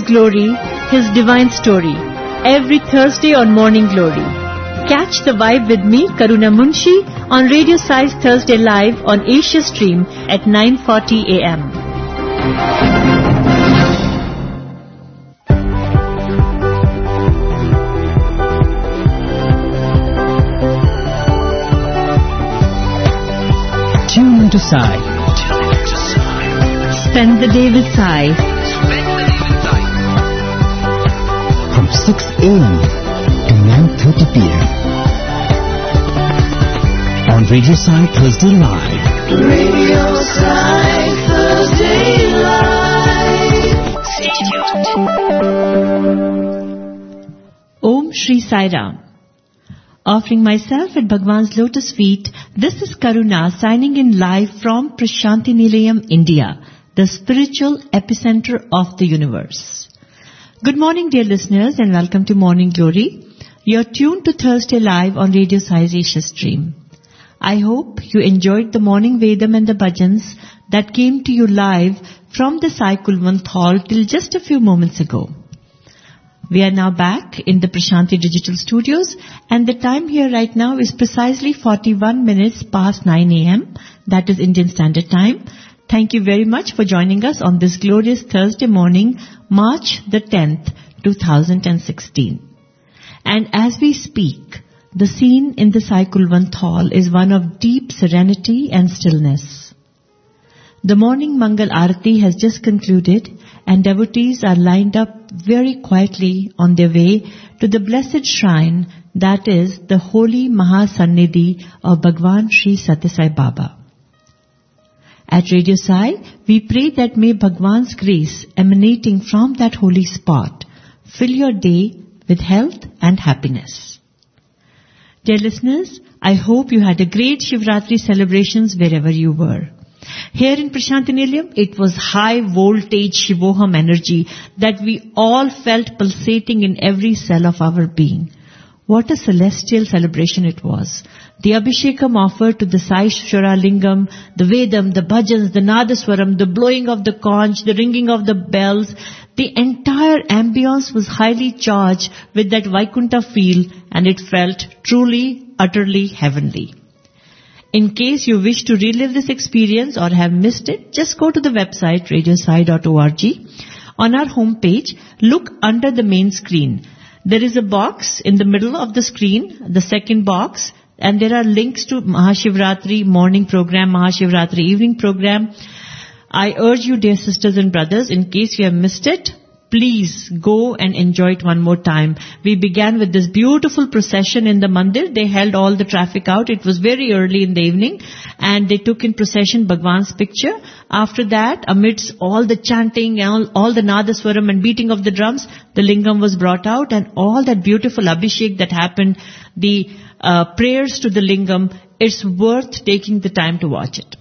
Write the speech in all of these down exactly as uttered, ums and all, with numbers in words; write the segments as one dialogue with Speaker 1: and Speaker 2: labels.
Speaker 1: glory, His divine story, every Thursday on Morning Glory. Catch the vibe with me, Karuna Munshi, on Radio Sai's Thursday Live on Asia Stream at nine forty a m
Speaker 2: Tune into Sai.
Speaker 1: Spend the day with Sai.
Speaker 2: From six a m to nine thirty p m on Radio Sai Thursday Live.
Speaker 3: Radio Sai Thursday Live. Stay tuned.
Speaker 1: Om Shri Sai Ram. Offering myself at Bhagwan's lotus feet, this is Karuna signing in live from Prashanti Nilayam, India, the spiritual epicenter of the universe. Good morning, dear listeners, and welcome to Morning Glory. You're tuned to Thursday Live on Radio Sai's Asia Stream. I hope you enjoyed the morning Vedam and the bhajans that came to you live from the Sai Kulwant Hall till just a few moments ago. We are now back in the Prashanti Digital Studios, and the time here right now is precisely forty-one minutes past nine a m That is Indian Standard Time. Thank you very much for joining us on this glorious Thursday morning, March the tenth, two thousand sixteen. And as we speak, the scene in the Sai Kulwant Hall is one of deep serenity and stillness. The morning Mangal Aarati has just concluded, and devotees are lined up very quietly on their way to the blessed shrine, that is the holy Mahasannidhi of Bhagwan Sri Satya Sai Baba. At Radio Sai, we pray that may Bhagwan's grace emanating from that holy spot fill your day with health and happiness. Dear listeners, I hope you had a great Shivratri celebrations wherever you were. Here in Prashanti Nilayam, it was high voltage Shivoham energy that we all felt pulsating in every cell of our being. What a celestial celebration it was. The Abhishekam offered to the Sai Shura Lingam, the Vedam, the Bhajans, the Nadaswaram, the blowing of the conch, the ringing of the bells, the entire ambience was highly charged with that Vaikunta feel, and it felt truly, utterly heavenly. In case you wish to relive this experience or have missed it, just go to the website radio sai dot org. On our homepage, look under the main screen. There is a box in the middle of the screen, the second box, and there are links to Mahashivratri morning program, Mahashivratri evening program. I urge you, dear sisters and brothers, in case you have missed it, please go and enjoy it one more time. We began with this beautiful procession in the mandir. They held all the traffic out. It was very early in the evening, and they took in procession Bhagwan's picture. After that, amidst all the chanting and all, all the Nadaswaram and beating of the drums, the lingam was brought out, and all that beautiful abhishek that happened, the uh, prayers to the lingam, it's worth taking the time to watch it.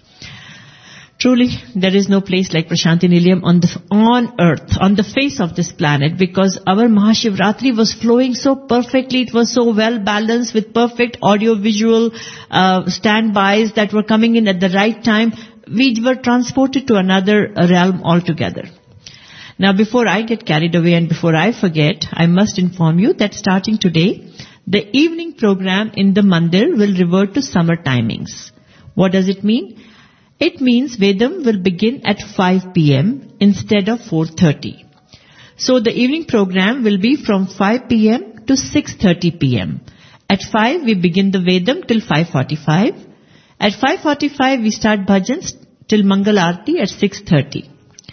Speaker 1: Truly, there is no place like Prashanti Nilayam on the, on earth, on the face of this planet, because our Mahashivratri was flowing so perfectly. It was so well balanced with perfect audio-visual uh, standbys that were coming in at the right time. We were transported to another realm altogether. Now, before I get carried away and before I forget, I must inform you that starting today, the evening program in the mandir will revert to summer timings. What does it mean? It means Vedam will begin at five p m instead of four thirty. So the evening program will be from five p m to six thirty p m At five we begin the Vedam till five forty-five. At five forty-five we start bhajans till Mangal Aarti at six thirty.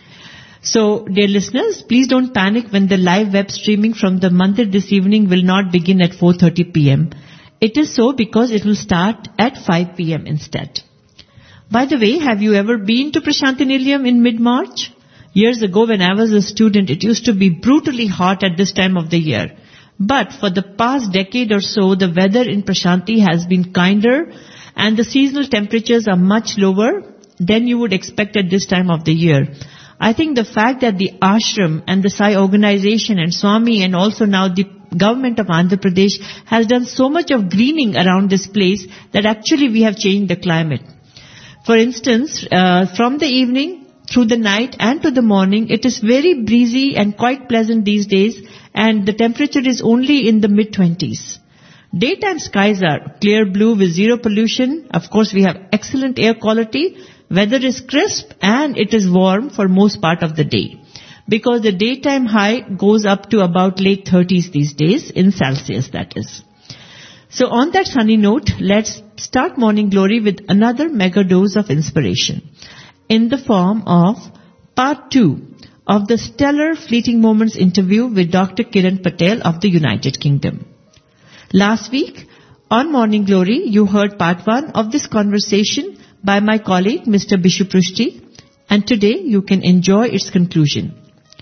Speaker 1: So, dear listeners, please don't panic when the live web streaming from the mandir this evening will not begin at four thirty p m It is so because it will start at five p m instead. By the way, have you ever been to Prashanti Nilayam in mid-March? Years ago when I was a student, it used to be brutally hot at this time of the year. But for the past decade or so, the weather in Prashanti has been kinder and the seasonal temperatures are much lower than you would expect at this time of the year. I think the fact that the ashram and the Sai organization and Swami and also now the government of Andhra Pradesh has done so much of greening around this place that actually we have changed the climate. For instance, uh, from the evening through the night and to the morning. It is very breezy and quite pleasant these days, and the temperature is only in the mid-twenties. Daytime skies are clear blue with zero pollution. Of course, we have excellent air quality. Weather is crisp and it is warm for most part of the day, because the daytime high goes up to about late thirties these days, in Celsius that is. So on that sunny note, let's start Morning Glory with another mega dose of inspiration in the form of part two of the stellar Fleeting Moments interview with Doctor Kiran Patel of the United Kingdom. Last week on Morning Glory, you heard part one of this conversation by my colleague Mister Bishu Prushti, and today you can enjoy its conclusion.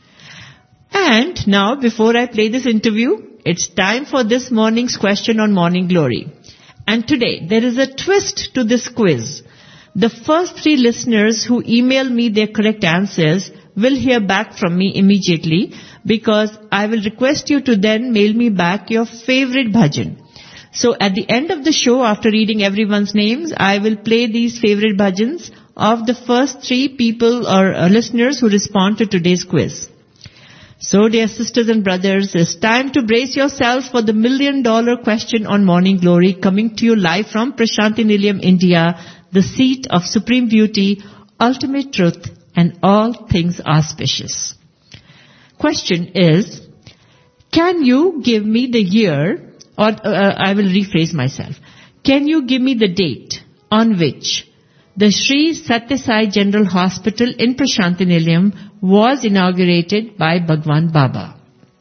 Speaker 1: And now, before I play this interview, it's time for this morning's question on Morning Glory. And today, there is a twist to this quiz. The first three listeners who email me their correct answers will hear back from me immediately, because I will request you to then mail me back your favorite bhajan. So at the end of the show, after reading everyone's names, I will play these favorite bhajans of the first three people or uh, listeners who respond to today's quiz. So, dear sisters and brothers, it's time to brace yourself for the million dollar question on Morning Glory, coming to you live from Prashanti Nilayam, India, the seat of supreme beauty, ultimate truth, and all things auspicious. Question is, can you give me the year, or uh, I will rephrase myself, can you give me the date on which the Sri Satya Sai General Hospital in Prashanti Nilayam was inaugurated by Bhagwan Baba?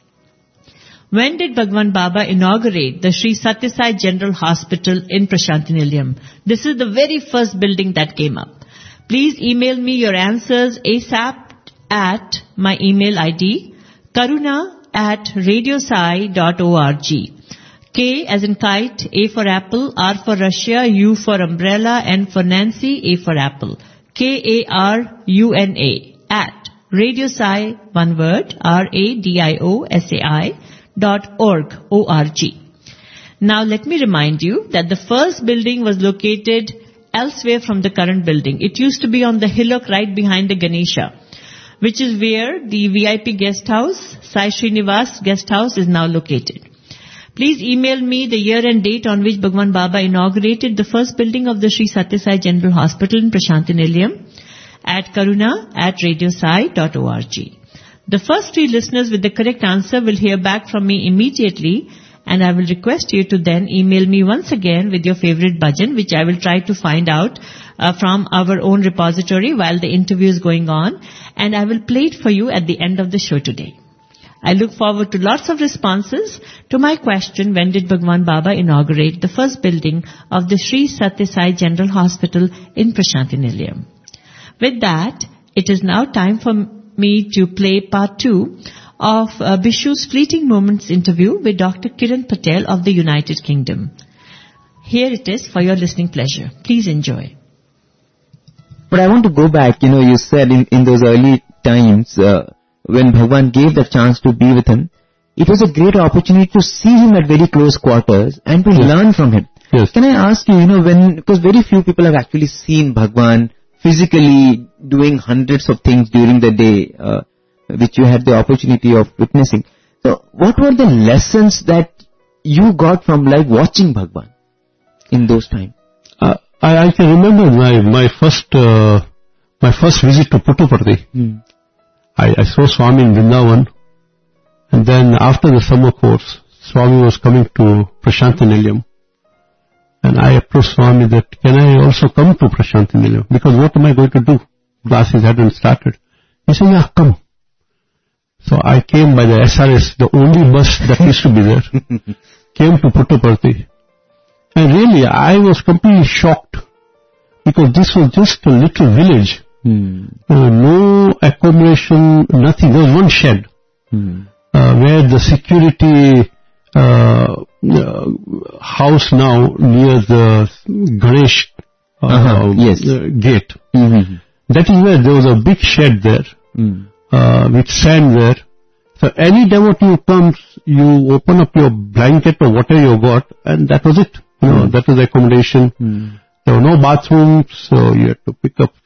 Speaker 1: When did Bhagwan Baba inaugurate the Sri Satya Sai General Hospital in Prashanti Nilayam? This is the very first building that came up. Please email me your answers ASAP at my email I D, karuna at radiosai dot org. K as in kite, A for apple, R for Russia, U for umbrella, N for Nancy, A for apple. K A R U N A at radiosai, one word, R A D I O S A I dot org, O R G. Now let me remind you that the first building was located elsewhere from the current building. It used to be on the hillock right behind the Ganesha, which is where the V I P guest house, Sai Srinivas guest house, is now located. Please email me the year and date on which Bhagwan Baba inaugurated the first building of the Sri Satya Sai General Hospital in Prashanti Nilayam at karuna at radiosai dot org. The first three listeners with the correct answer will hear back from me immediately, and I will request you to then email me once again with your favorite bhajan, which I will try to find out uh, from our own repository while the interview is going on, and I will play it for you at the end of the show today. I look forward to lots of responses to my question, when did Bhagwan Baba inaugurate the first building of the Sri Satya Sai General Hospital in Prashanti Nilayam. With that, it is now time for me to play part two of uh, Bishu's Fleeting Moments interview with Doctor Kiran Patel of the United Kingdom. Here it is for your listening pleasure. Please enjoy.
Speaker 2: But I want to go back, you know, you said in, in those early times, uh, when Bhagwan gave the chance to be with him, it was a great opportunity to see him at very close quarters and to yes. learn from him.
Speaker 4: Yes.
Speaker 2: Can I ask you, you know, when, because very few people have actually seen Bhagwan physically doing hundreds of things during the day, uh, which you had the opportunity of witnessing. So what were the lessons that you got from like watching Bhagwan in those times?
Speaker 4: Uh, I, I can remember my, my first, uh, my first visit to Puttaparthi. Hmm. I, I saw Swami in Vrindavan, and then after the summer course, Swami was coming to Prashanti Nilayam, and I approached Swami that, can I also come to Prashanti Nilayam? Because what am I going to do? Classes hadn't started. He said, yeah, come. So I came by the S R S, the only bus that used to be there, came to Puttaparthi. And really, I was completely shocked, because this was just a little village. Hmm. Uh, no accommodation, nothing. There was one shed hmm. uh, where the security uh, uh, house now near the Ganesh uh, uh-huh. yes. uh, gate. Mm-hmm. That is where there was a big shed there mm. uh, with sand there. So any devotee who comes, you open up your blanket or whatever you got, and that was it. You know, mm. that was the accommodation. Mm. There were no bathrooms, so you had to pick up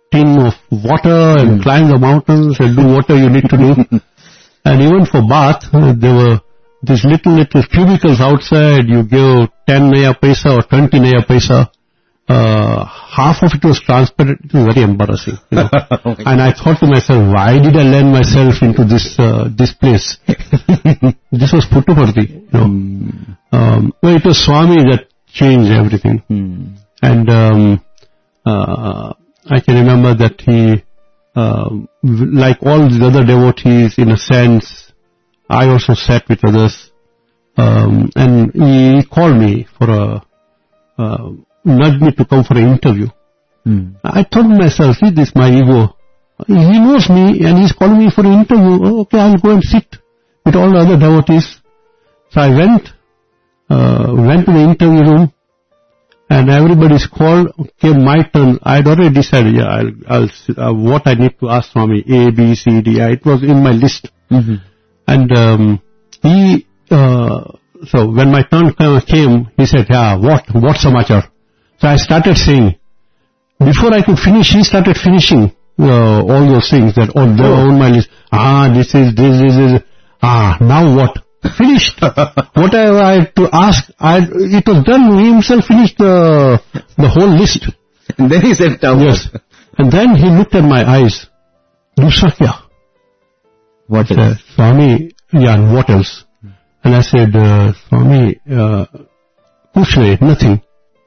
Speaker 4: tin of water and climb the mountains and do whatever you need to do. And even for bath, uh, there were these little, little cubicles outside. You give ten naya paisa or twenty naya paisa. Uh, half of it was transparent. It was very embarrassing. You know? oh and I thought to myself, why did I land myself into this uh, this place? This was Puttaparthi. You know? Mm. Um, well, it was Swami that changed everything. Mm. And um, uh, I can remember that he, uh, like all the other devotees, in a sense, I also sat with others. Um, and he called me for a... Uh, nudged me to come for an interview. Hmm. I thought to myself, see this, my ego. He knows me and he's calling me for an interview. Oh, okay, I'll go and sit with all the other devotees. So I went, uh, went to the interview room and everybody's called. Came my turn. I'd already decided, yeah, I'll, I'll, uh, what I need to ask Swami, A, B, C, D. It was in my list. Mm-hmm. And, um, he, uh, so when my turn came, he said, yeah, what, what samachar? So I started saying, before I could finish, he started finishing uh, all those things that oh, they were on my list. Ah, this is, this is, this is. Ah, now what? Finished. Whatever I had to ask, I, it was done. He himself finished the, the whole list.
Speaker 2: And then he said,
Speaker 4: yes. And then he looked at my eyes. Dusra kya?
Speaker 2: What
Speaker 4: else? Uh, Swami, yeah, and what else? And I said, uh, Swami, uh, kuch nahi, nothing.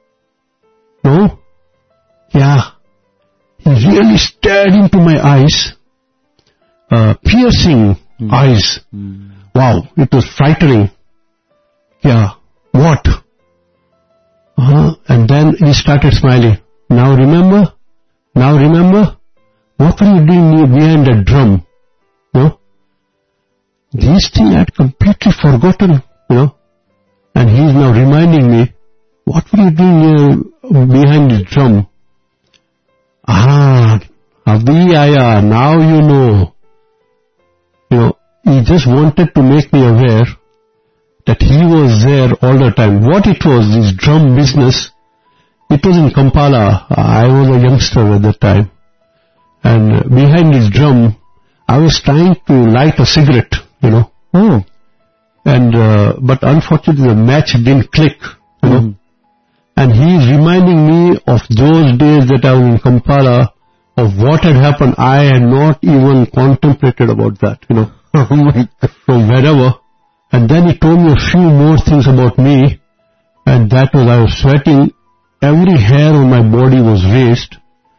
Speaker 4: No? Yeah. He really stared into my eyes, uh, piercing mm. eyes. Mm. Wow, it was frightening. Yeah, what? Uh-huh. And then he started smiling. Now remember? Now remember? What were you doing behind that drum? No? These things I had completely forgotten, you know. And he is now reminding me, what were you doing uh, behind the drum? Ah, Abhi Aya, now you know. You know, he just wanted to make me aware that he was there all the time. What it was, this drum business, it was in Kampala. I was a youngster at that time. And behind this drum, I was trying to light a cigarette, you know. Oh. And, uh, but unfortunately the match didn't click, you know. Mm. And he is reminding me of those days that I was in Kampala, of what had happened. I had not even contemplated about that, you know. Oh my God. From wherever. And then he told me a few more things about me. And that was, I was sweating. Every hair on my body was raised.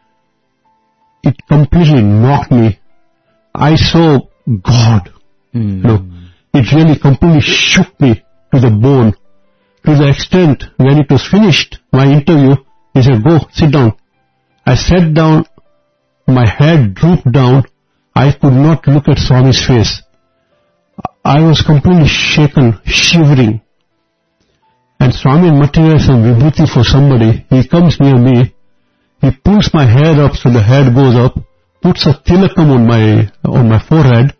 Speaker 4: It completely knocked me. I saw God. Mm. You know, it really completely shook me to the bone. To the extent, when it was finished, my interview, he said, go, sit down. I sat down, my head drooped down, I could not look at Swami's face. I was completely shaken, shivering. And Swami materialized some vibhuti for somebody. He comes near me, he pulls my hair up so the head goes up, puts a tilakam on my, on my forehead,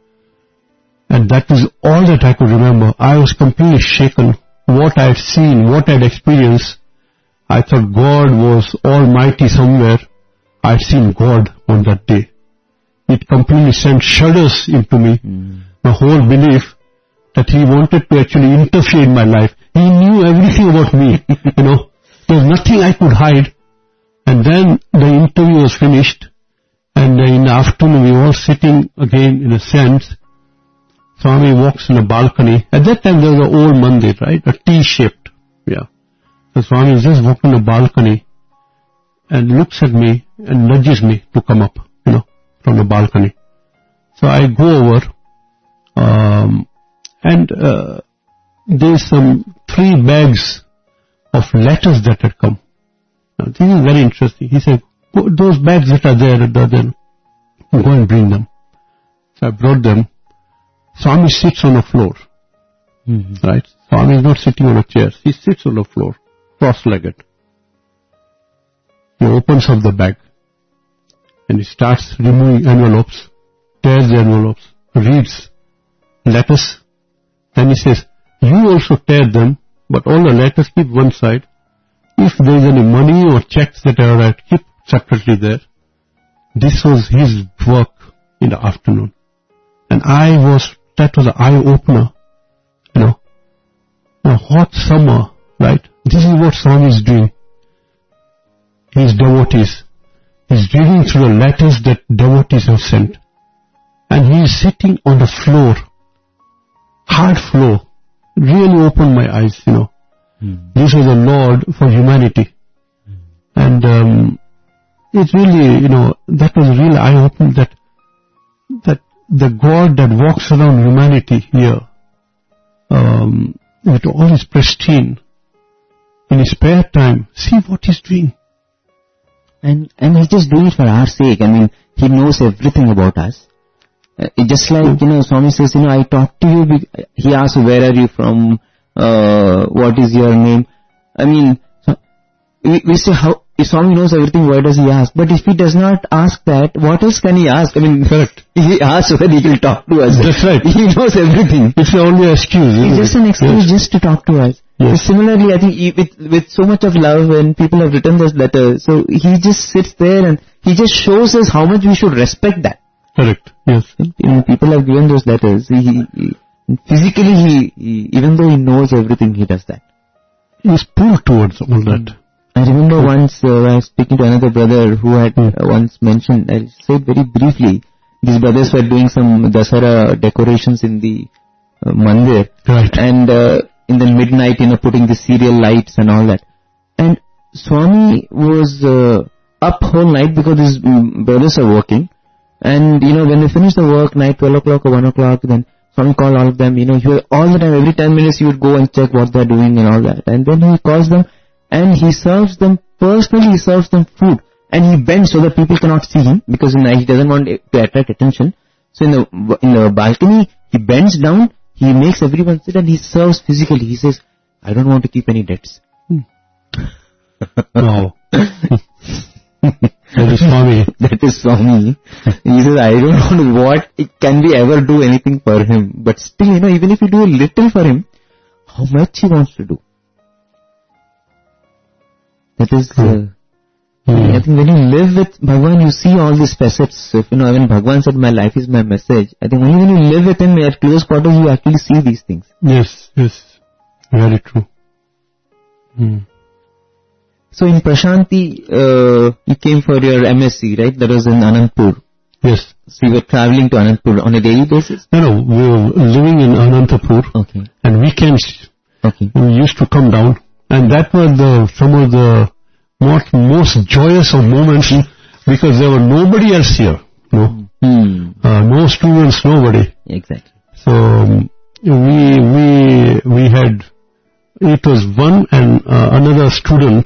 Speaker 4: and that is all that I could remember. I was completely shaken. What I had seen, what I had experienced, I thought God was almighty somewhere. I had seen God on that day. It completely sent shudders into me. Mm. My whole belief that he wanted to actually interfere in my life. He knew everything about me, you know. There was nothing I could hide. And then the interview was finished. And in the afternoon we were all sitting again in a sense. Swami walks in a balcony. At that time there was an old mandir, right? A T-shaped. Yeah. So Swami is just walking on a balcony and looks at me and nudges me to come up, you know, from the balcony. So I go over, um, and uh, there's some three bags of letters that had come. Now, this is very interesting. He said, those bags that are there, then go and bring them. So I brought them. Swami sits on the floor, mm-hmm. right? Swami is not sitting on a chair. He sits on the floor, cross-legged. He opens up the bag and he starts removing envelopes, tears the envelopes, reads letters. Then he says, you also tear them, but all the letters keep one side. If there is any money or checks that are right, keep separately there. this was his work in the afternoon. And I was, that was an eye-opener, you know. A hot summer, right? This is what Swami is doing. His devotees. He's reading through the letters that devotees have sent. And he is sitting on the floor, hard floor. Really opened my eyes, you know. Mm. This was a Lord for humanity. Mm. And um, it really, you know, that was really eye-opening that, that the God that walks around humanity here, um, with all his pristine, in his spare time, see what he's doing.
Speaker 2: And and he's just doing it for our sake. I mean, he knows everything about us. Uh, it just like, you know, Swami says, you know, I talk to you, be- he asks, where are you from, uh, what is your name? I mean, so we, we say, how, if Swami knows everything, why does he ask? But if he does not ask that, what else can he ask? I mean, correct. He asks whether he will talk to us.
Speaker 4: That's right.
Speaker 2: He knows everything.
Speaker 4: It's only an excuse.
Speaker 2: It's just an excuse
Speaker 4: yes.
Speaker 2: just to talk to us.
Speaker 4: Yes.
Speaker 2: So similarly, I think he, with, with so much of love and people have written those letters, so he just sits there and he just shows us how much we should respect that.
Speaker 4: Correct, yes.
Speaker 2: And people have given those letters. He, he, he physically, he, he, even though he knows everything, he does that.
Speaker 4: He is pulled towards all that.
Speaker 2: I remember once uh, I was speaking to another brother who had uh, once mentioned, I'll say it very briefly, these brothers were doing some Dasara decorations in the uh, mandir.
Speaker 4: Right.
Speaker 2: And uh, in the midnight, you know, putting the serial lights and all that. And Swami was uh, up whole night because his um, brothers are working. And, you know, when they finish the work, night twelve o'clock or one o'clock, then Swami called all of them, you know, he would, all the time, every ten minutes he would go and check what they're doing and all that. And then he calls them and he serves them, personally he serves them food. And he bends so that people cannot see him because in, he doesn't want to attract attention. So in the, in the balcony, he bends down, he makes everyone sit and he serves physically. He says, I don't want to keep any debts.
Speaker 4: Hmm. Wow. That is Swami.
Speaker 2: That is Swami. He says, I don't know what it can we ever do anything for him. But still, you know, even if you do a little for him, how much he wants to do. That is, uh, mm. I think when you live with Bhagwan, you see all these facets. If, you know, when Bhagwan said, my life is my message, I think only when you live with him at close quarters, you actually see these things.
Speaker 4: Yes, yes. Very true. Mm.
Speaker 2: So in Prashanti, uh, you came for your M S c, right? That was in Anantapur.
Speaker 4: Yes.
Speaker 2: So you were traveling to Anantapur on a daily basis?
Speaker 4: No, no, we were living in Anantapur.
Speaker 2: Okay.
Speaker 4: And weekends,
Speaker 2: okay,
Speaker 4: we used to come down. And that were the, some of the most, most joyous of moments because there were nobody else here. No.
Speaker 2: Hmm.
Speaker 4: Uh, no students, nobody.
Speaker 2: Exactly.
Speaker 4: So, um, we, we, we had, it was one and uh, another student,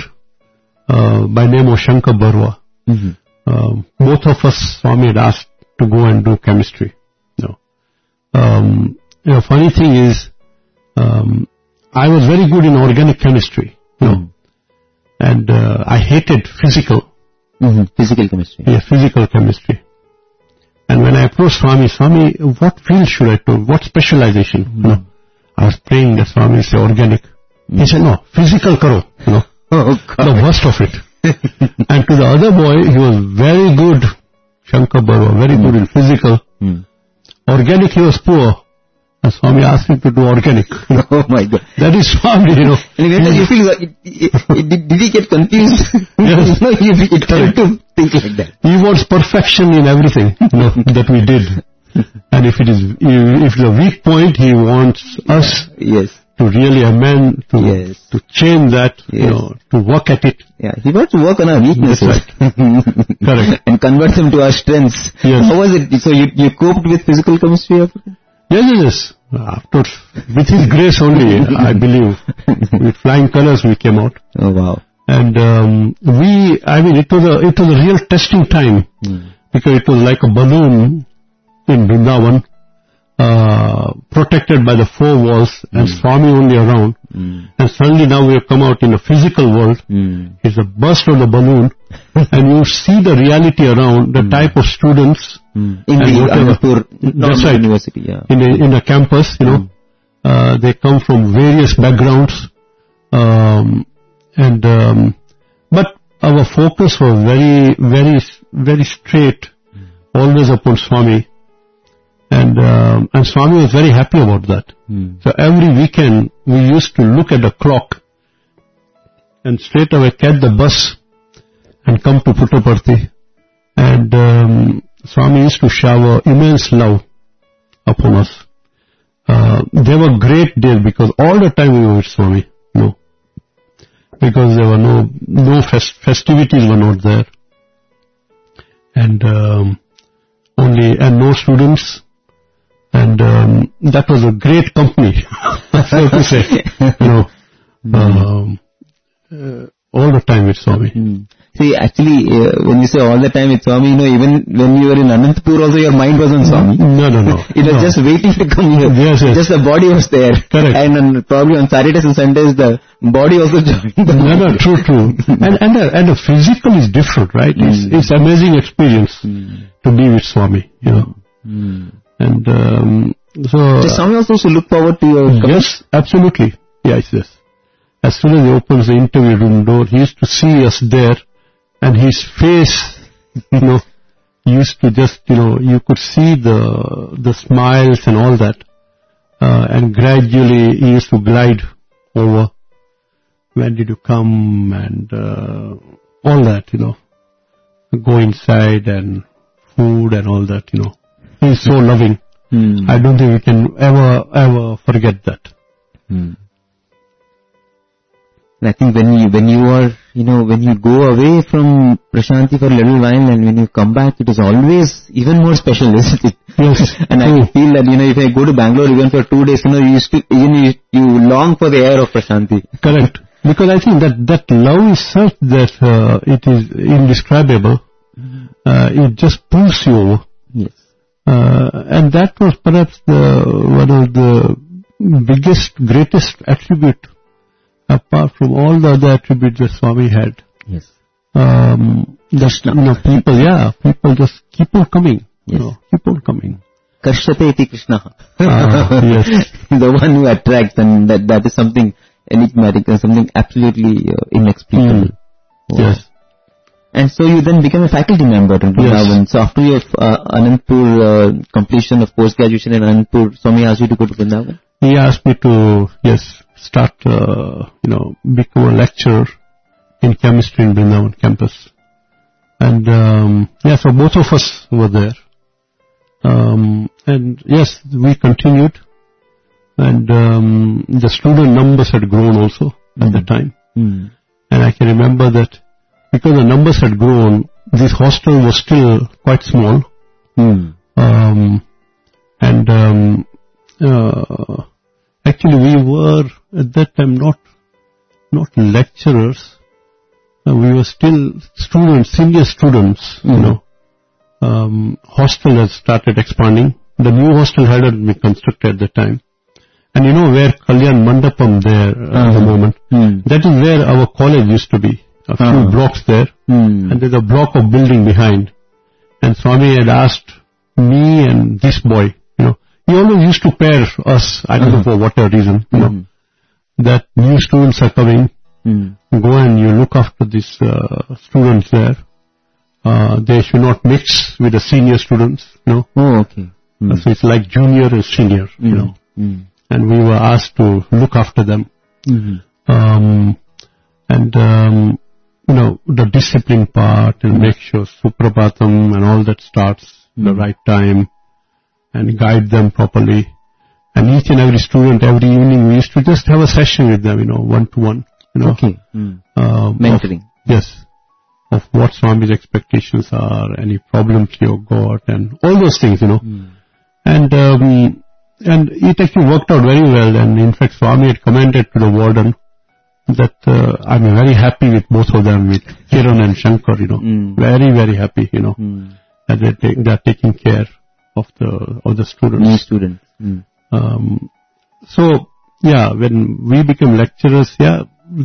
Speaker 4: Uh, by name of Shankar Barwa.
Speaker 2: Mm-hmm.
Speaker 4: Uh, both of us, Swami had asked to go and do chemistry. No. Um, you know, funny thing is, um, I was very good in organic chemistry. You know, mm-hmm. and uh, I hated physical.
Speaker 2: Mm-hmm. Physical chemistry.
Speaker 4: Yeah, physical chemistry. And when I approached Swami, Swami, what field should I do? What specialization? Mm-hmm. You know, I was praying that Swami say organic. Mm-hmm. He said, no, physical karo. You know.
Speaker 2: Oh, God.
Speaker 4: The worst of it. And to the other boy, he was very good, Shankar Barwa, very mm. good in physical. Mm. Organic, he was poor. And Swami asked him to do organic.
Speaker 2: Oh my God.
Speaker 4: That is Swami, you know.
Speaker 2: And when you feel, it, it, it, did, did he get confused?
Speaker 4: Yes.
Speaker 2: No, he, he tried to think like that.
Speaker 4: He wants perfection in everything, you know, that we did. And if it is, if it's a weak point, he wants us.
Speaker 2: Yes.
Speaker 4: To really amend, to
Speaker 2: yes.
Speaker 4: to change that,
Speaker 2: yes.
Speaker 4: you know, to work at it.
Speaker 2: Yeah, he wants to work on our weaknesses.
Speaker 4: Right. Correct.
Speaker 2: And convert them to our strengths.
Speaker 4: Yes.
Speaker 2: How was it? So you, you coped with physical chemistry? After?
Speaker 4: Yes, yes, yes. After, with his grace only, I believe. With flying colors we came out.
Speaker 2: Oh wow.
Speaker 4: And um, we, I mean, it was a, it was a real testing time. Mm. Because it was like a balloon in Vrindavan. Uh, protected by the four walls mm. and Swami only around. Mm. And suddenly now we have come out in a physical world. Mm. It's a burst of the balloon and you see the reality around, the mm. type of students.
Speaker 2: Mm. In the Anantapur
Speaker 4: that's right,
Speaker 2: University, yeah.
Speaker 4: In a, in a campus, you know. Mm. Uh, they come from various backgrounds. Um, and, um, but our focus was very, very, very straight, always upon Swami. And, um, and Swami was very happy about that.
Speaker 2: Mm.
Speaker 4: So every weekend we used to look at the clock and straight away catch the bus and come to Puttaparthi. And um, Swami used to shower immense love upon us. Uh, they were great days because all the time we were with Swami, you know, because there were no no fest- festivities were not there, and um, only and no students. And um, that was a great company, so to say, you know, um, uh, all the time with Swami.
Speaker 2: Mm. See, actually, uh, when you say all the time with Swami, you know, even when you were in Anantapur also, your mind was on Swami.
Speaker 4: No, no, no.
Speaker 2: It was
Speaker 4: no.
Speaker 2: just waiting to come here.
Speaker 4: Yes, yes.
Speaker 2: Just the body was there.
Speaker 4: Correct.
Speaker 2: And on, probably on Saturdays and Sundays, the body also joined.
Speaker 4: No, no, true, true. And and the, and the physical is different, right? It's
Speaker 2: Mm.
Speaker 4: it's amazing experience
Speaker 2: Mm.
Speaker 4: to be with Swami, you know.
Speaker 2: Mm.
Speaker 4: And um, so
Speaker 2: So Swami also used to look forward to your coming?
Speaker 4: yes, absolutely. Yes, yes. As soon as he opens the interview room door, he used to see us there, and his face, you know, used to just, you know, you could see the the smiles and all that, uh, and gradually he used to glide over. When did you come and uh, all that, you know, go inside and food and all that, you know. He's so loving.
Speaker 2: Mm.
Speaker 4: I don't think we can ever, ever forget that.
Speaker 2: Mm. And I think when you, when you are, you know, when you go away from Prashanti for a little while and when you come back, it is always even more special, isn't it?
Speaker 4: Yes.
Speaker 2: And I
Speaker 4: True.
Speaker 2: feel that, you know, if I go to Bangalore even for two days, you know, you used to, even you, you long for the air of Prashanti.
Speaker 4: Correct. Because I think that, that love is such that uh, it is indescribable. Uh, it just pulls you over.
Speaker 2: Yes.
Speaker 4: Uh, and that was perhaps the, one of the biggest, greatest attribute, apart from all the other attributes that Swami had.
Speaker 2: Yes.
Speaker 4: Um, just, you know, people, yeah, people just keep on coming.
Speaker 2: Yes.
Speaker 4: You know, keep on coming.
Speaker 2: Karshate iti Krishna.
Speaker 4: Ah, yes.
Speaker 2: The one who attracts, and that, that is something enigmatic and something absolutely uh, inexplicable.
Speaker 4: Mm.
Speaker 2: Wow.
Speaker 4: Yes.
Speaker 2: And so you then became a faculty member in Vrindavan.
Speaker 4: Yes.
Speaker 2: So after your uh, Anandpur uh, completion of post-graduation in Anandpur, Swami asked you to go to Vrindavan?
Speaker 4: He asked me to, yes, start, uh, you know, become a lecturer in chemistry in Vrindavan campus. And, um, yeah, so both of us were there. Um, and yes, we continued. And, um, the student numbers had grown also at the time.
Speaker 2: Mm.
Speaker 4: And I can remember that because the numbers had grown, this hostel was still quite small.
Speaker 2: Mm.
Speaker 4: Um, and, um, uh, actually we were at that time not, not lecturers. Uh, we were still students, senior students,
Speaker 2: Mm.
Speaker 4: you know. Um, hostel has started expanding. The new hostel hadn't been constructed at the time. And you know where Kalyan Mandapam there uh, at the
Speaker 2: Uh-huh.
Speaker 4: moment,
Speaker 2: Mm.
Speaker 4: that is where our college used to be. A few
Speaker 2: Uh-huh.
Speaker 4: blocks there.
Speaker 2: Mm.
Speaker 4: And there's a block of building behind. And Swami had asked me and this boy, you know, he always used to pair us, I don't know
Speaker 2: Uh-huh.
Speaker 4: for whatever reason, you know,
Speaker 2: Mm.
Speaker 4: that new students are coming,
Speaker 2: Mm.
Speaker 4: go and you look after these uh, students there. Uh, they should not mix with the senior students, you know.
Speaker 2: Oh, okay. Mm.
Speaker 4: So it's like junior and senior, you
Speaker 2: Mm.
Speaker 4: know.
Speaker 2: Mm.
Speaker 4: And we were asked to look after them.
Speaker 2: Mm.
Speaker 4: Um, and, um, you know, the discipline part and make sure Suprapatam and all that starts the
Speaker 2: Mm.
Speaker 4: right time and guide them properly. And each and every student, every evening, we used to just have a session with them, you know, one to one, you know.
Speaker 2: Okay. Mm.
Speaker 4: um,
Speaker 2: Mentoring.
Speaker 4: Of, yes. Of what Swami's expectations are, any problems you've got, and all those things, you know.
Speaker 2: Mm.
Speaker 4: And, um, and it actually worked out very well. And in fact, Swami had commented to the warden that uh, I'm very happy with both of them, with Kiran and Shankar, you know.
Speaker 2: Mm.
Speaker 4: Very, very happy, you know,
Speaker 2: Mm.
Speaker 4: that they take, they're taking care of the, of the students.
Speaker 2: New student. Mm.
Speaker 4: Um, so, yeah, when we became lecturers, yeah,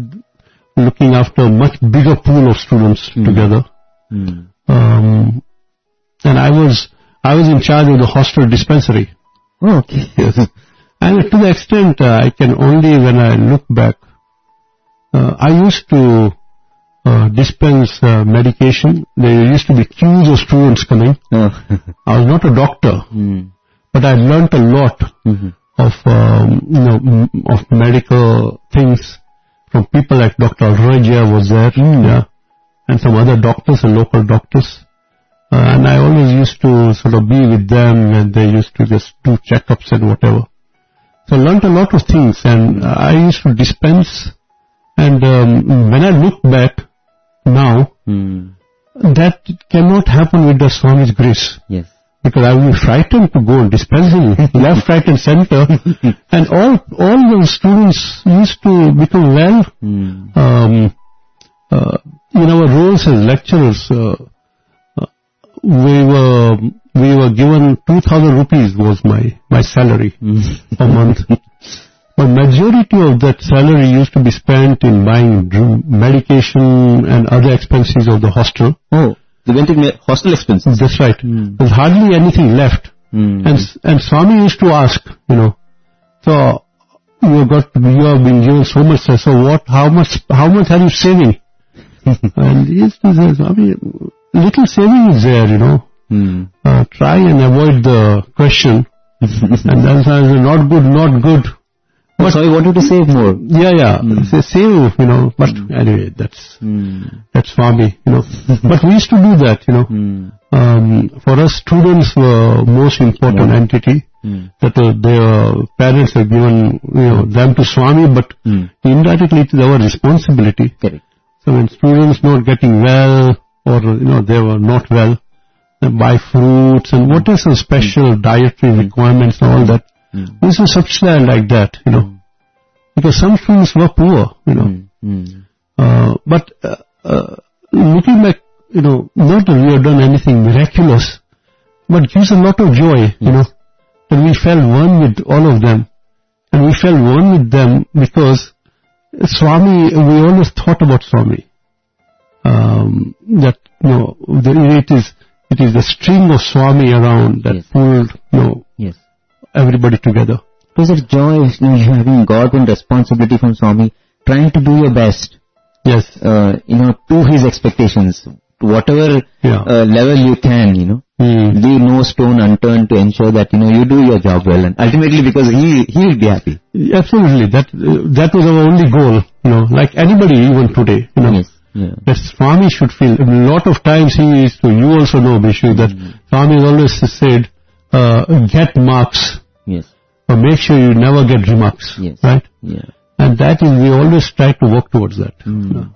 Speaker 4: looking after a much bigger pool of students
Speaker 2: Mm.
Speaker 4: together.
Speaker 2: Mm.
Speaker 4: Um, and I was, I was in charge of the hostel dispensary.
Speaker 2: Oh, okay.
Speaker 4: Yes. And to the extent uh, I can only, when I look back, uh, I used to uh, dispense uh, medication. There used to be queues of students coming.
Speaker 2: Oh.
Speaker 4: I was not a doctor,
Speaker 2: Mm.
Speaker 4: but I learnt a lot
Speaker 2: Mhm.
Speaker 4: of um, you know m- of medical things from people like Doctor Alraja was there, yeah, and some other doctors and local doctors. Uh, and I always used to sort of be with them, and they used to just do checkups and whatever. So I learnt a lot of things, and I used to dispense. And um, when I look back now,
Speaker 2: Mm.
Speaker 4: that cannot happen with the Swami's grace.
Speaker 2: Yes.
Speaker 4: Because I was frightened to go and dispensing left, right and center. And all all the students used to become well.
Speaker 2: Mm.
Speaker 4: Um, uh, in our roles as lecturers, uh, uh, we were we were given two thousand rupees was my my salary a month. But majority of that salary used to be spent in buying dr- medication and other expenses of the hostel.
Speaker 2: Oh, they went in hostel expenses.
Speaker 4: That's right.
Speaker 2: Mm.
Speaker 4: There's hardly anything left.
Speaker 2: Mm.
Speaker 4: And and Swami used to ask, you know, so you have got you have been given so much, so what? How much? How much are you saving? And he used to say, Swami, little saving is there, you know.
Speaker 2: Mm.
Speaker 4: Uh, try and avoid the question. And then I said, not good, not good.
Speaker 2: But so I wanted to save more.
Speaker 4: Yeah, yeah. Say save, you know. But anyway, that's
Speaker 2: Mm.
Speaker 4: that's Swami, you know. But we used to do that, you know.
Speaker 2: Mm.
Speaker 4: Um, for us, students were most important entity.
Speaker 2: Mm.
Speaker 4: That uh, their parents have given, you know, them to Swami, but
Speaker 2: Mm.
Speaker 4: indirectly it is our responsibility.
Speaker 2: Correct.
Speaker 4: So when students not getting well, or you know they were not well, they buy fruits and what is some special dietary requirements and all that.
Speaker 2: Mm.
Speaker 4: We used to subsidize like that, you know, because some students were poor, you know.
Speaker 2: Mm. Mm.
Speaker 4: Uh, but uh, uh, looking back, you know, not that we have done anything miraculous, but gives a lot of joy, you know, that we felt one with all of them. And we felt one with them because Swami, we always thought about Swami. Um, that, you know, the, it is, it is the string of Swami around that
Speaker 2: Yes.
Speaker 4: pulled, you know,
Speaker 2: Yes.
Speaker 4: everybody together.
Speaker 2: It was a joy, you know, you having got one responsibility from Swami, trying to do your best,
Speaker 4: Yes.
Speaker 2: uh, you know, to his expectations, to whatever
Speaker 4: Yeah.
Speaker 2: uh, level you can, you know.
Speaker 4: Mm.
Speaker 2: Leave no stone unturned to ensure that, you know, you do your job well, and ultimately because he, he will be happy.
Speaker 4: Absolutely. That, uh, that was our only goal, you know, like anybody even today, you know.
Speaker 2: Yes. Yeah.
Speaker 4: That Swami should feel. A lot of times he used to, you also know, Bishu, that Swami has always said, uh, get marks,
Speaker 2: Yes.
Speaker 4: but make sure you never get remarks,
Speaker 2: Yes.
Speaker 4: right?
Speaker 2: Yeah.
Speaker 4: And that is, we always try to work towards that.
Speaker 2: Mm.
Speaker 4: Yeah.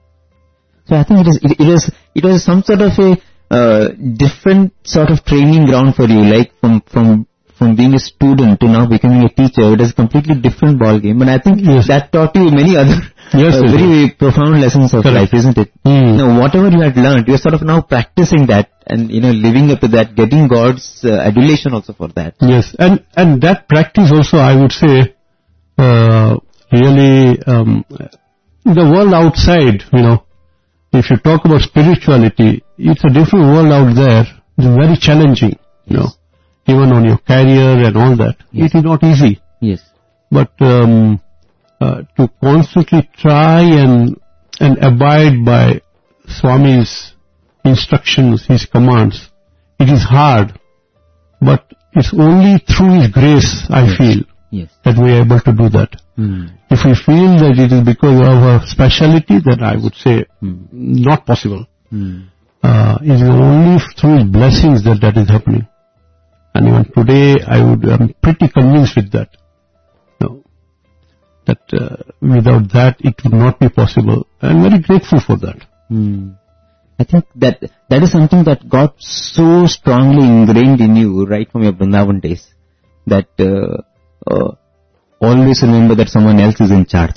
Speaker 2: So I think it is, it, it was, it was some sort of a, uh, different sort of training ground for you, like from, from, from being a student to now becoming a teacher. It is a completely different ball game, and I think
Speaker 4: Yes.
Speaker 2: that taught you many other
Speaker 4: Yes,
Speaker 2: uh,
Speaker 4: yes,
Speaker 2: very profound lessons of
Speaker 4: Correct.
Speaker 2: life, isn't it?
Speaker 4: Mm.
Speaker 2: Now, whatever you had learned, you're sort of now practicing that and, you know, living up to that, getting God's uh, adulation also for that.
Speaker 4: Yes, and, and that practice also, I would say, uh, really, um, the world outside, you know, if you talk about spirituality, it's a different world out there. It's very challenging, you know, even on your career and all that.
Speaker 2: Yes.
Speaker 4: It is not easy.
Speaker 2: Yes.
Speaker 4: But um, uh, to constantly try and and abide by Swami's instructions, his commands, it is hard. But it's only through his grace, I
Speaker 2: Yes.
Speaker 4: feel,
Speaker 2: Yes.
Speaker 4: that we are able to do that.
Speaker 2: Mm.
Speaker 4: If we feel that it is because of our speciality, then I would say
Speaker 2: Mm.
Speaker 4: not possible.
Speaker 2: Mm.
Speaker 4: Uh, it is only through his blessings that that is happening. And even today, I would, I'm pretty convinced with that. No, that uh, without that, it would not be possible. I'm very grateful for that.
Speaker 2: Mm. I think that that is something that got so strongly ingrained in you right from your Vrindavan days, that uh, uh, always remember that someone else is in charge.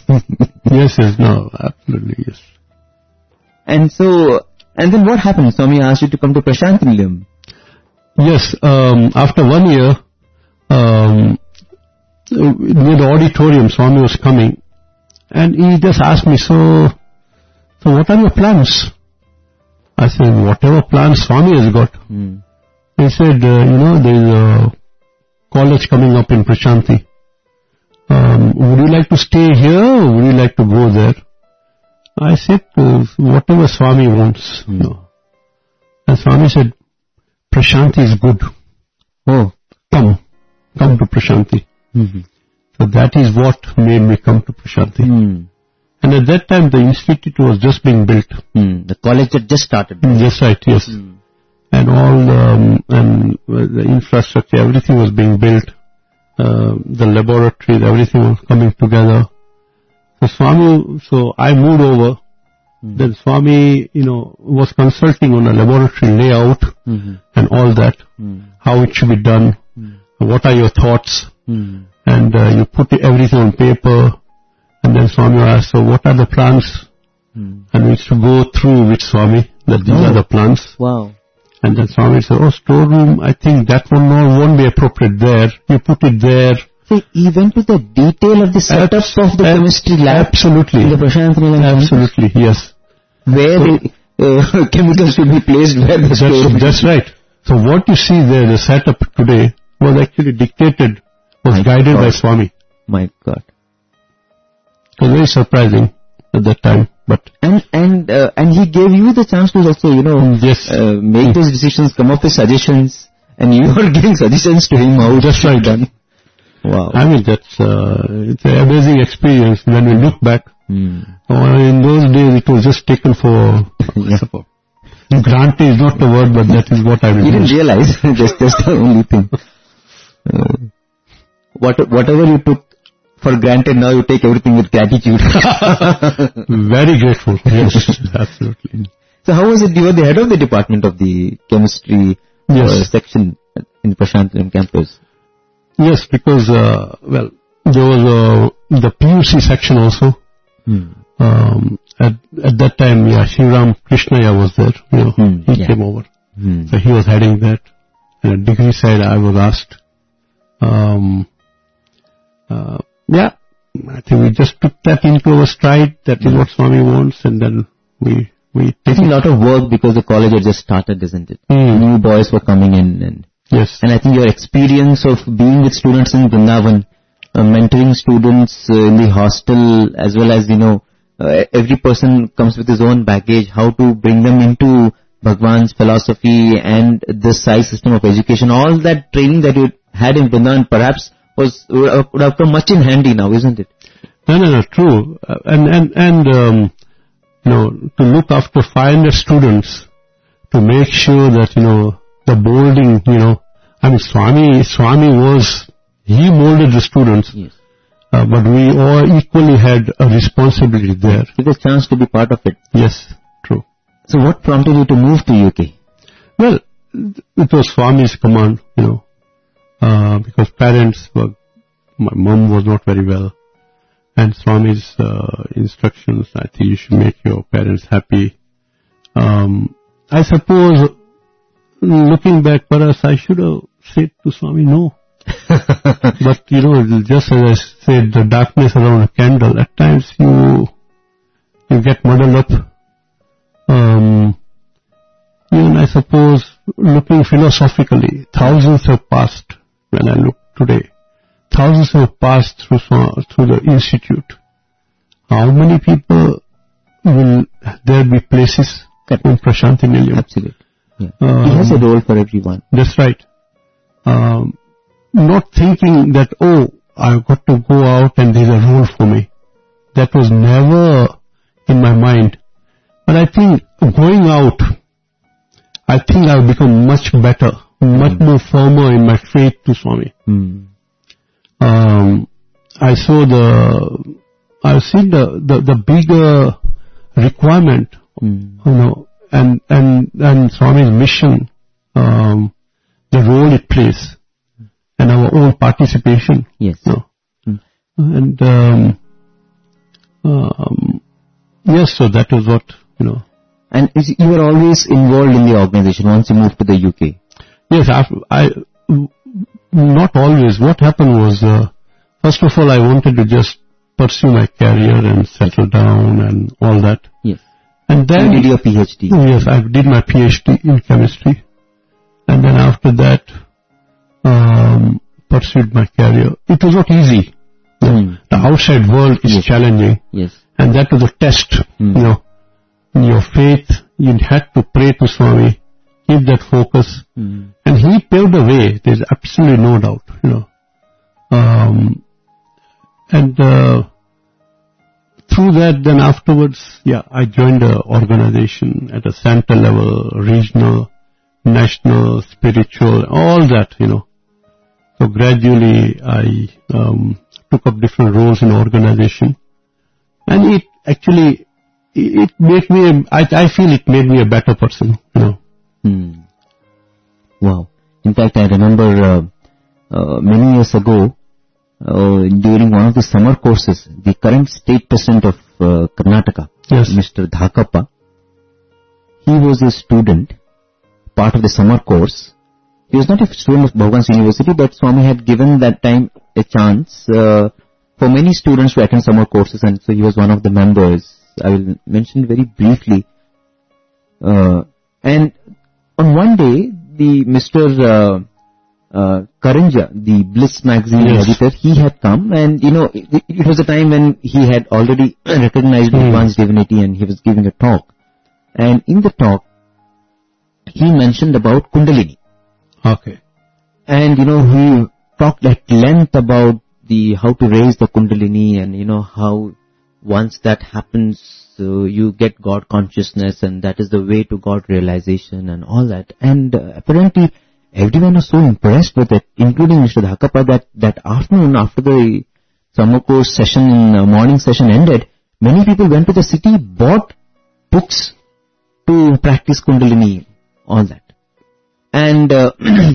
Speaker 4: Yes, yes, no, absolutely, yes.
Speaker 2: And so, and then what happened? Swami asked you to come to Prashanti Nilayam.
Speaker 4: Yes, um, after one year, um, near the auditorium, Swami was coming, and he just asked me, so, so what are your plans? I said, whatever plans Swami has got.
Speaker 2: Mm.
Speaker 4: He said, uh, you know, there is a college coming up in Prashanti. Um, would you like to stay here or would you like to go there? I said, uh, whatever Swami wants.
Speaker 2: Hmm.
Speaker 4: You know. And Swami said, Prashanti is good.
Speaker 2: Oh.
Speaker 4: Come. Come to Prashanti.
Speaker 2: Mm-hmm.
Speaker 4: So that is what made me come to Prashanti.
Speaker 2: Mm.
Speaker 4: And at that time, the institute was just being built.
Speaker 2: Mm. The college had just started.
Speaker 4: Yes, right, yes.
Speaker 2: Mm.
Speaker 4: And all um, and uh, the infrastructure, everything was being built. Uh, the laboratories, everything was coming together. So Swami, so I moved over. Mm. Then Swami, you know, was consulting on a laboratory layout
Speaker 2: Mm-hmm.
Speaker 4: and all that,
Speaker 2: Mm.
Speaker 4: how it should be done,
Speaker 2: Mm.
Speaker 4: what are your thoughts,
Speaker 2: Mm.
Speaker 4: and uh, you put everything on paper. And then Swami asked, so what are the plans?
Speaker 2: Mm.
Speaker 4: And we used to go through with Swami that these
Speaker 2: Oh.
Speaker 4: are the plans.
Speaker 2: Wow.
Speaker 4: And then Swami said, oh, storeroom, I think that one no, won't be appropriate there. You put it there.
Speaker 2: So he went to the detail of the setup
Speaker 4: Abs-
Speaker 2: of the
Speaker 4: ab-
Speaker 2: chemistry lab.
Speaker 4: Absolutely.
Speaker 2: In the Prashanti Nilayam campus,
Speaker 4: Absolutely, yes.
Speaker 2: where
Speaker 4: So-
Speaker 2: the uh, chemicals should be placed, where the
Speaker 4: That's,
Speaker 2: storeroom.
Speaker 4: that's right. So what you see there, the setup today, was actually dictated, was
Speaker 2: My
Speaker 4: guided
Speaker 2: God.
Speaker 4: by Swami.
Speaker 2: My God.
Speaker 4: It was very surprising at that time, but
Speaker 2: And and uh, and he gave you the chance to also, you know,
Speaker 4: yes.
Speaker 2: uh, make those decisions, come up with suggestions, and you are giving suggestions to him how it
Speaker 4: That's
Speaker 2: should be
Speaker 4: right.
Speaker 2: done. Wow.
Speaker 4: I mean, that's, uh, it's an amazing experience when we look back.
Speaker 2: Hmm.
Speaker 4: Uh, in those days, it was just taken for,
Speaker 2: Yeah.
Speaker 4: granted is not the word, but that is what I
Speaker 2: You didn't
Speaker 4: remember.
Speaker 2: realize. that's, that's the only thing. Uh, what, whatever you took for granted, now you take everything with gratitude.
Speaker 4: Very grateful. Yes, absolutely.
Speaker 2: So how was it? You were the head of the department of the chemistry
Speaker 4: Yes.
Speaker 2: uh, section in Prashanti campus.
Speaker 4: Yes, because, uh, well, there was uh, the P U C section also.
Speaker 2: Hmm.
Speaker 4: Um, at, at that time, yeah, Shivram Krishnaya was there. You know,
Speaker 2: Hmm,
Speaker 4: he
Speaker 2: yeah.
Speaker 4: came over.
Speaker 2: Hmm.
Speaker 4: So he was heading that. And at degree side, I was asked. Um, uh, yeah, I think we just took that into our stride. That is what Swami wants, and then we we
Speaker 2: I
Speaker 4: take
Speaker 2: think
Speaker 4: it.
Speaker 2: a lot of work because the college had just started, isn't it?
Speaker 4: Hmm.
Speaker 2: New boys were coming in, and
Speaker 4: Yes.
Speaker 2: and I think your experience of being with students in Vrindavan, uh, mentoring students uh, in the hostel, as well as, you know, uh, every person comes with his own baggage, how to bring them into Bhagwan's philosophy and the Sai system of education, all that training that you had in Vrindavan perhaps was would have would have come much in handy now, isn't it?
Speaker 4: No, no, no, true. Uh, and, and, and, um, you know, to look after five hundred students, to make sure that, you know, the molding, you know, I mean, Swami, Swami was, he molded the students,
Speaker 2: Yes.
Speaker 4: uh, but we all equally had a responsibility there.
Speaker 2: It was a chance to be part of it.
Speaker 4: Yes, true.
Speaker 2: So what prompted you to move to U K?
Speaker 4: Well, it was Swami's command, you know, uh, because parents were, my mom was not very well, and Swami's uh, instructions, I think you should make your parents happy. Um, I suppose, looking back, perhaps I should have said to Swami no. But, you know, just as I said, the darkness around a candle, at times you, you get muddled up. Um, even I suppose, looking philosophically, thousands have passed when I look today. Thousands have passed through, through the institute. How many people will there be places
Speaker 2: Correct.
Speaker 4: in Prashanti Nilayam?
Speaker 2: Absolutely. Yeah.
Speaker 4: Um,
Speaker 2: He has a role for everyone.
Speaker 4: That's right. Um, not thinking that, oh, I've got to go out and there's a role for me. That was never in my mind. But I think going out, I think I've become much better, much more firmer in my faith to Swami.
Speaker 2: Hmm.
Speaker 4: Um, I saw the, I've seen the, the, the bigger requirement,
Speaker 2: Hmm.
Speaker 4: you know, and, and, and Swami's mission, um, the role it plays, and our own participation.
Speaker 2: Yes.
Speaker 4: You know.
Speaker 2: Hmm.
Speaker 4: And, um, um, yes, so that was what, you know.
Speaker 2: And is- you were always involved in the organization once you moved to the U K.
Speaker 4: Yes, after, I, not always. What happened was, uh, first of all, I wanted to just pursue my career and settle down and all that.
Speaker 2: Yes.
Speaker 4: And
Speaker 2: You
Speaker 4: then,
Speaker 2: did your PhD.
Speaker 4: yes, I did my PhD in chemistry. And then after that, um, pursued my career. It was not easy.
Speaker 2: Hmm.
Speaker 4: The outside world is
Speaker 2: Yes.
Speaker 4: challenging.
Speaker 2: Yes.
Speaker 4: And that was a test,
Speaker 2: Hmm.
Speaker 4: you know, in your faith. You had to pray to Swami, keep that focus.
Speaker 2: Hmm.
Speaker 4: And he paved the way, there's absolutely no doubt, you know. Um, and uh, through that, then afterwards, yeah, I joined the organization at a center level, regional, national, spiritual, all that, you know. So gradually I um, took up different roles in organization. And it actually, it made me, a, I, I feel it made me a better person, you know.
Speaker 2: Hmm. Wow. In fact, I remember uh, uh, many years ago, uh, during one of the summer courses, the current state president of uh, Karnataka,
Speaker 4: Yes.
Speaker 2: Mister Dhakappa, he was a student, part of the summer course. He was not a student of Bhagwan's University, but Swami had given that time a chance uh, for many students to attend summer courses, and so he was one of the members. I will mention very briefly. Uh, and on one day, the Mister Uh, uh, Karanja, the Bliss magazine
Speaker 4: Yes.
Speaker 2: editor, he had come, and you know, it, it was a time when he had already recognized
Speaker 4: Hmm.
Speaker 2: Bhagwan's divinity, and he was giving a talk. And in the talk, he mentioned about Kundalini.
Speaker 4: Okay.
Speaker 2: And you know, he talked at length about the how to raise the Kundalini, and you know how once that happens, uh, you get God consciousness, and that is the way to God realization and all that. And uh, apparently, everyone was so impressed with it, including Mister Dhakappa, that that afternoon after the summer course session, uh, morning session ended, many people went to the city, bought books to practice Kundalini, all that. And uh,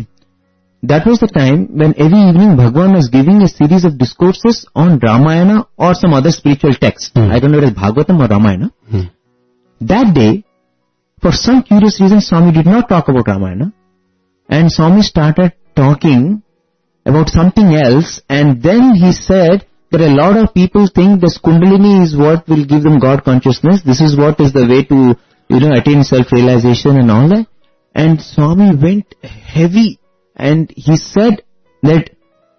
Speaker 2: that was the time when every evening Bhagwan was giving a series of discourses on Ramayana or some other spiritual text.
Speaker 4: Hmm.
Speaker 2: I don't know if it's Bhagavatam or Ramayana.
Speaker 4: Hmm.
Speaker 2: That day, for some curious reason, Swami did not talk about Ramayana. And Swami started talking about something else, and then he said that a lot of people think this Kundalini is what will give them God consciousness. This is what is the way to, you know, attain self-realization and all that. And Swami went heavy, and he said that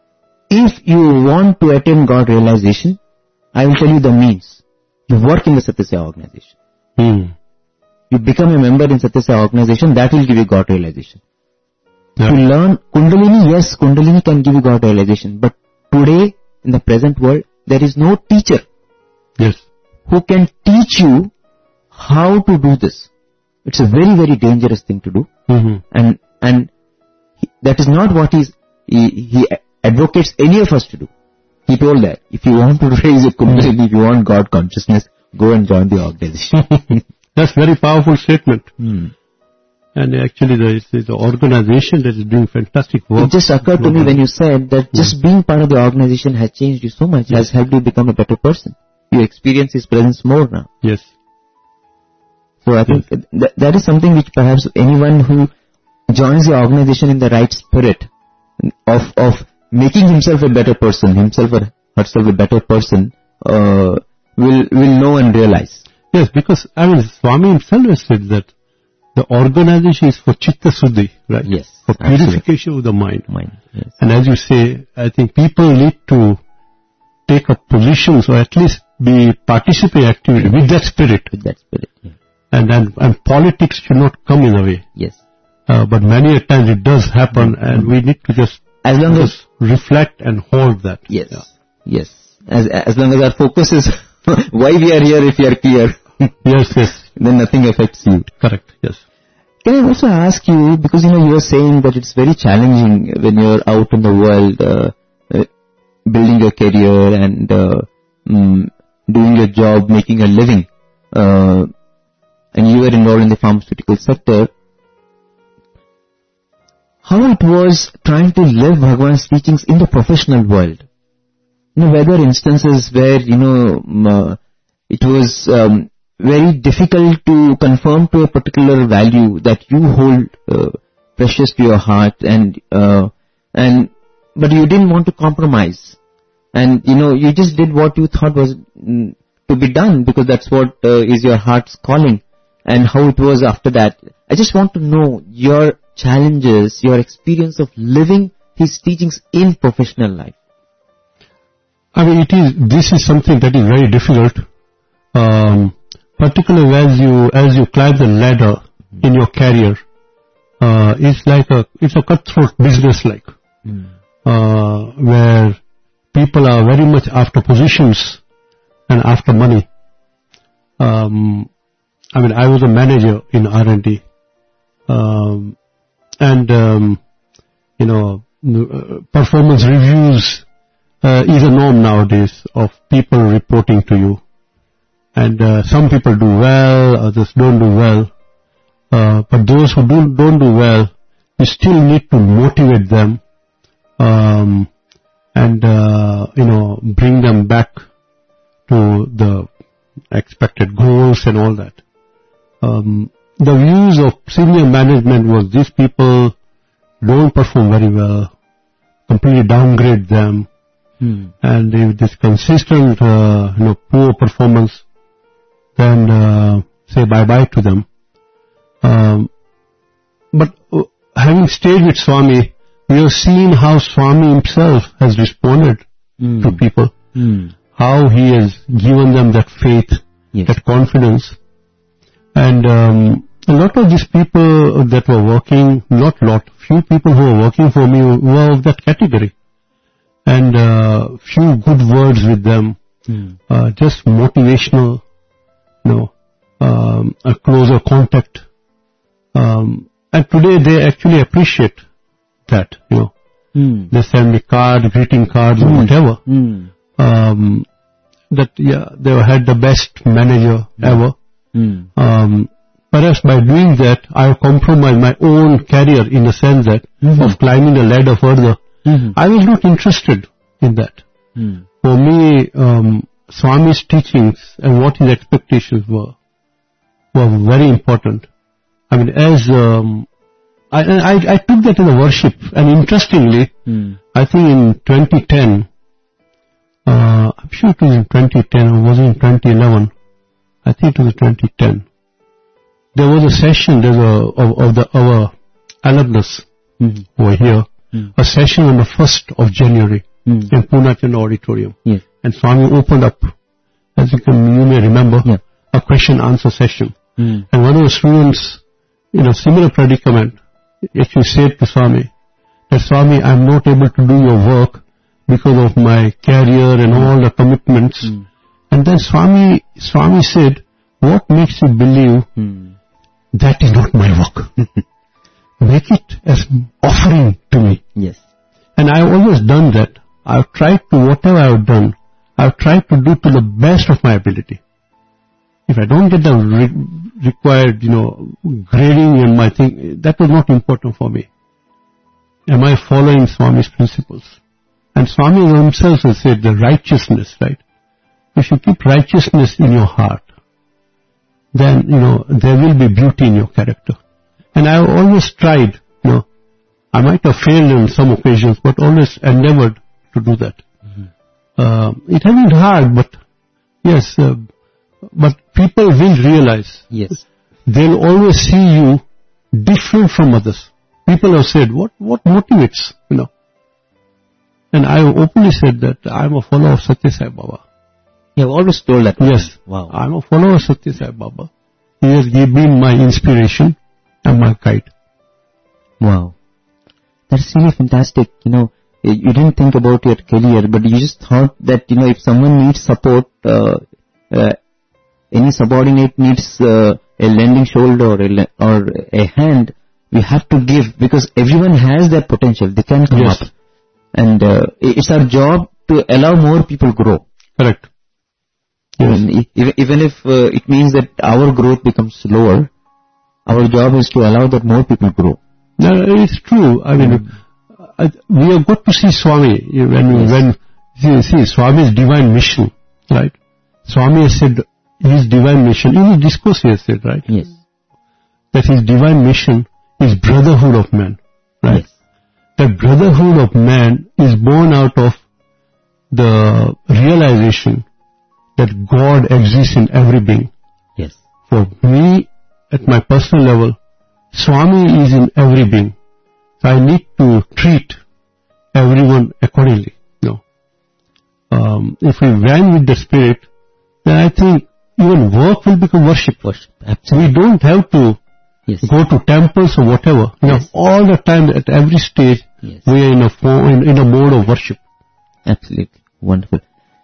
Speaker 2: if you want to attain God realization, I will tell you the means. You work in the Satyasaya organization.
Speaker 4: Hmm.
Speaker 2: You become a member in Satyasaya organization, that will give you God realization.
Speaker 4: Yeah.
Speaker 2: To learn Kundalini, yes, Kundalini can give you God realization. But today, in the present world, there is no teacher
Speaker 4: Yes.
Speaker 2: who can teach you how to do this. It's a very, very dangerous thing to do.
Speaker 4: Mm-hmm.
Speaker 2: And and he, that is not what he's, he, he advocates any of us to do. He told that if you want to raise a Kundalini, if you want God consciousness, go and join the organization.
Speaker 4: That's very powerful statement.
Speaker 2: Hmm.
Speaker 4: And actually there is, there's an organization that is doing fantastic work.
Speaker 2: It just occurred to me when you said that just being part of the organization has changed you so much, has helped you become a better person. You experience His presence more now.
Speaker 4: Yes.
Speaker 2: So I think th- that is something which perhaps anyone who joins the organization in the right spirit of of making himself a better person, himself or herself a better person, uh, will will know and realize.
Speaker 4: Yes, because I mean Swami himself has said that the organization is for Chitta Suddhi, right?
Speaker 2: Yes,
Speaker 4: For
Speaker 2: absolutely.
Speaker 4: purification of the mind.
Speaker 2: Mind. Yes.
Speaker 4: And as you say, I think people need to take up positions or at least be participate actively with that spirit.
Speaker 2: With that spirit. Yeah.
Speaker 4: And, and and politics should not come in a way.
Speaker 2: Yes.
Speaker 4: Uh, but many a times it does happen, and we need to just
Speaker 2: As long as
Speaker 4: just reflect and hold that.
Speaker 2: yes,
Speaker 4: Yeah.
Speaker 2: yes. As as long as our focus is why we are here, if we are clear,
Speaker 4: Yes, yes,
Speaker 2: then nothing affects you.
Speaker 4: correct. Yes.
Speaker 2: Can I also ask you, because you know you were saying that it's very challenging when you're out in the world, uh, uh, building your career and uh, mm, doing your job, making a living, uh, and you were involved in the pharmaceutical sector. How it was trying to live Bhagwan's teachings in the professional world? You know, were there instances where, you know, um, uh, it was um, very difficult to conform to a particular value that you hold uh, precious to your heart, and uh, and but you didn't want to compromise, and you know you just did what you thought was mm, to be done because that's what uh, is your heart's calling, and how it was after that. I just want to know your challenges, your experience of living his teachings in professional life.
Speaker 4: I mean, it is. This is something that is very difficult. um, particularly as you as you climb the ladder in your career, uh, it's like a it's a cutthroat business, like
Speaker 2: Mm.
Speaker 4: uh, where people are very much after positions and after money. Um, I mean, I was a manager in R and D, um, and um, you know, uh, performance reviews uh, is a norm nowadays of people reporting to you. And uh, some people do well, others don't do well. Uh, but those who do, don't do well, you still need to motivate them um, and, uh, you know, bring them back to the expected goals and all that. Um, the views of senior management was these people don't perform very well, completely downgrade them,
Speaker 2: Mm.
Speaker 4: and if this consistent, uh, you know, poor performance, then uh, say bye-bye to them. Um, but uh, having stayed with Swami, we have seen how Swami himself has responded
Speaker 2: Mm.
Speaker 4: to people,
Speaker 2: Mm.
Speaker 4: how he has given them that faith,
Speaker 2: Yes.
Speaker 4: that confidence. And um, a lot of these people that were working, not lot, few people who were working for me were of that category. And uh, few good words with them,
Speaker 2: Mm.
Speaker 4: uh, just motivational, you know, um, a closer contact. Um, and today they actually appreciate that, you know.
Speaker 2: Mm.
Speaker 4: They send me cards, greeting cards or whatever.
Speaker 2: Mm.
Speaker 4: Um, that, yeah, they had the best manager ever.
Speaker 2: Mm.
Speaker 4: Um, perhaps by doing that, I have compromised my own career in the sense that
Speaker 2: Mhm.
Speaker 4: of climbing the ladder further.
Speaker 2: Mhm.
Speaker 4: I was not interested in that.
Speaker 2: Mm.
Speaker 4: For me, um, Swami's teachings and what his expectations were, were very important. I mean, as, um, I, I, I took that in the worship, and interestingly,
Speaker 2: Mm.
Speaker 4: I think in twenty ten, uh, I'm sure it was in twenty ten or was it in twenty eleven? I think it was twenty ten. There was a session, there's a, of, of the, our alumnus
Speaker 2: Mhm.
Speaker 4: over here,
Speaker 2: Mm.
Speaker 4: a session on the first of January
Speaker 2: Mm.
Speaker 4: in Poonachand Auditorium.
Speaker 2: Yes.
Speaker 4: And Swami opened up, as you can, you may remember,
Speaker 2: Yeah.
Speaker 4: a question answer session.
Speaker 2: Mm.
Speaker 4: And one of the students, in a similar predicament, actually said to Swami, that Swami, I'm not able to do your work because of my career and all the commitments.
Speaker 2: Mm.
Speaker 4: And then Swami, Swami said, what makes you believe
Speaker 2: Mm.
Speaker 4: that is not my work? Make it as offering to me.
Speaker 2: Yes.
Speaker 4: And I've always done that. I've tried to, whatever I've done, I've tried to do to the best of my ability. If I don't get the re- required, you know, grading in my thing, that was not important for me. Am I following Swami's principles? And Swami himself has said the righteousness, right? If you keep righteousness in your heart, then, you know, there will be beauty in your character. And I've always tried, you know, I might have failed on some occasions, but always endeavored to do that.
Speaker 2: Mm-hmm.
Speaker 4: Uh, it has been hard, but yes, uh, but people will realize.
Speaker 2: Yes.
Speaker 4: They'll always see you different from others. People have said, what, what motivates, you know? And I have openly said that I'm a follower of Satya Sai Baba.
Speaker 2: You have always told that.
Speaker 4: Yes.
Speaker 2: Wow.
Speaker 4: I'm a follower of Satya Sai Baba. He has been my inspiration and my guide.
Speaker 2: Wow. That's really fantastic. You know, you didn't think about your career, but you just thought that, you know, if someone needs support, uh, uh, any subordinate needs uh, a lending shoulder or a, le- or a hand, we have to give because everyone has their potential. They can come
Speaker 4: Yes.
Speaker 2: up. And uh, it's our job to allow more people grow.
Speaker 4: Correct. Yes.
Speaker 2: And e- even, even if uh, it means that our growth becomes slower, our job is to allow that more people grow.
Speaker 4: No, it's true. I mean, I, we have got to see Swami when,
Speaker 2: Yes.
Speaker 4: when, see, see, Swami's divine mission, right? Swami has said his divine mission, in his discourse he has said, right?
Speaker 2: Yes.
Speaker 4: That his divine mission is brotherhood of man, right?
Speaker 2: Yes.
Speaker 4: That brotherhood of man is born out of the realization that God exists in every being.
Speaker 2: Yes.
Speaker 4: For me, at my personal level, Swami is in every being. So I need to treat everyone accordingly. You know, um, if we ran with the spirit, then I think even work will become worship.
Speaker 2: Worship. Absolutely.
Speaker 4: We don't have to
Speaker 2: Yes.
Speaker 4: go to temples or whatever. You know,
Speaker 2: Yes.
Speaker 4: all the time, at every stage,
Speaker 2: Yes.
Speaker 4: we are in a form, in, in a mode of worship.
Speaker 2: Absolutely. Wonderful.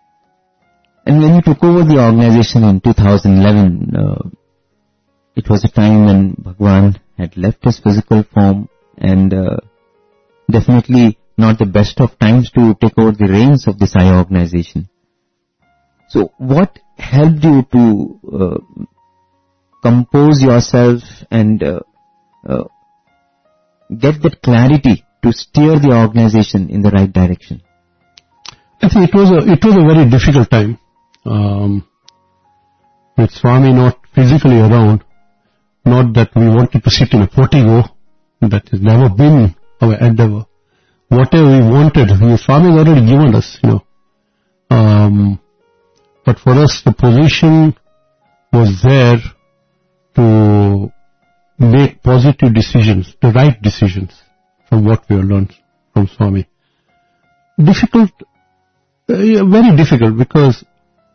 Speaker 2: And when you took over the organization in two thousand eleven, uh, it was a time when Bhagwan had left his physical form, and uh, definitely not the best of times to take over the reins of this I organization. So what helped you to uh, compose yourself and uh, uh, get that clarity to steer the organization in the right direction?
Speaker 4: I think it was a, it was a very difficult time. Um, with Swami not physically around, not that we wanted to sit in a portico, that has never been our endeavor. Whatever we wanted, we, Swami has already given us, you know. Um, but for us, the position was there to make positive decisions, the right decisions from what we have learned from Swami. Difficult, uh, yeah, very difficult, because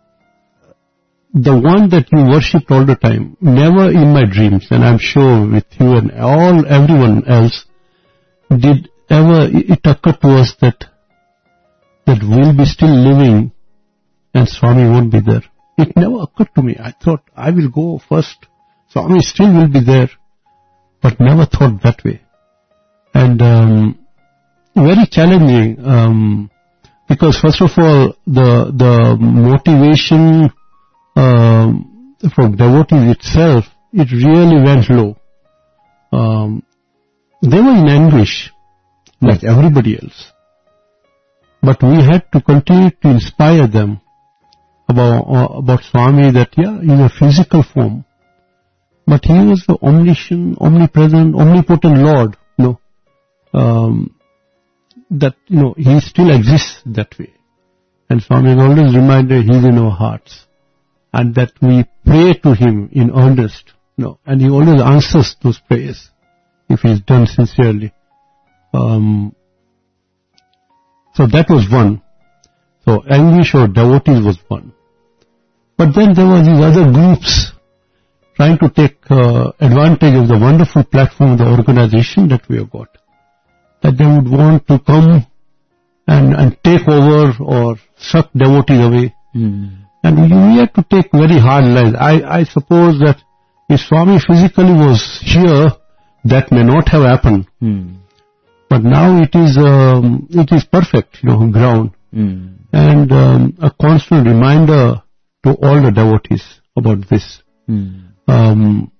Speaker 4: the one that you worshipped all the time, never in my dreams, and I'm sure with you and all, everyone else, did ever it occur to us that, that we'll be still living and Swami won't be there. It never occurred to me. I thought I will go first. Swami still will be there, but never thought that way. And um, very challenging, um, because first of all, the the motivation um, from devotees itself, it really went low. Um, they were in anguish, like everybody else. But we had to continue to inspire them about uh, about Swami, that yeah, in a physical form, but he was the omniscient, omnipresent, omnipotent Lord, you know, um, that, you know, he still exists that way. And Swami has always reminded he's in our hearts, and that we pray to him in earnest, you know, and he always answers those prayers if he's done sincerely. Um, so that was one. So anguish or devotees was one. But then there were these other groups trying to take uh, advantage of the wonderful platform of the organization that we have got. That they would want to come and, and take over or suck devotees away.
Speaker 2: Mm.
Speaker 4: And we, we had to take very hard lines. I, I suppose that if Swami physically was here, that may not have happened.
Speaker 2: Mm.
Speaker 4: But now it is um, it is perfect, you know, ground.
Speaker 2: Mm.
Speaker 4: And um, a constant reminder to all the devotees about this.
Speaker 2: Mm.
Speaker 4: Um,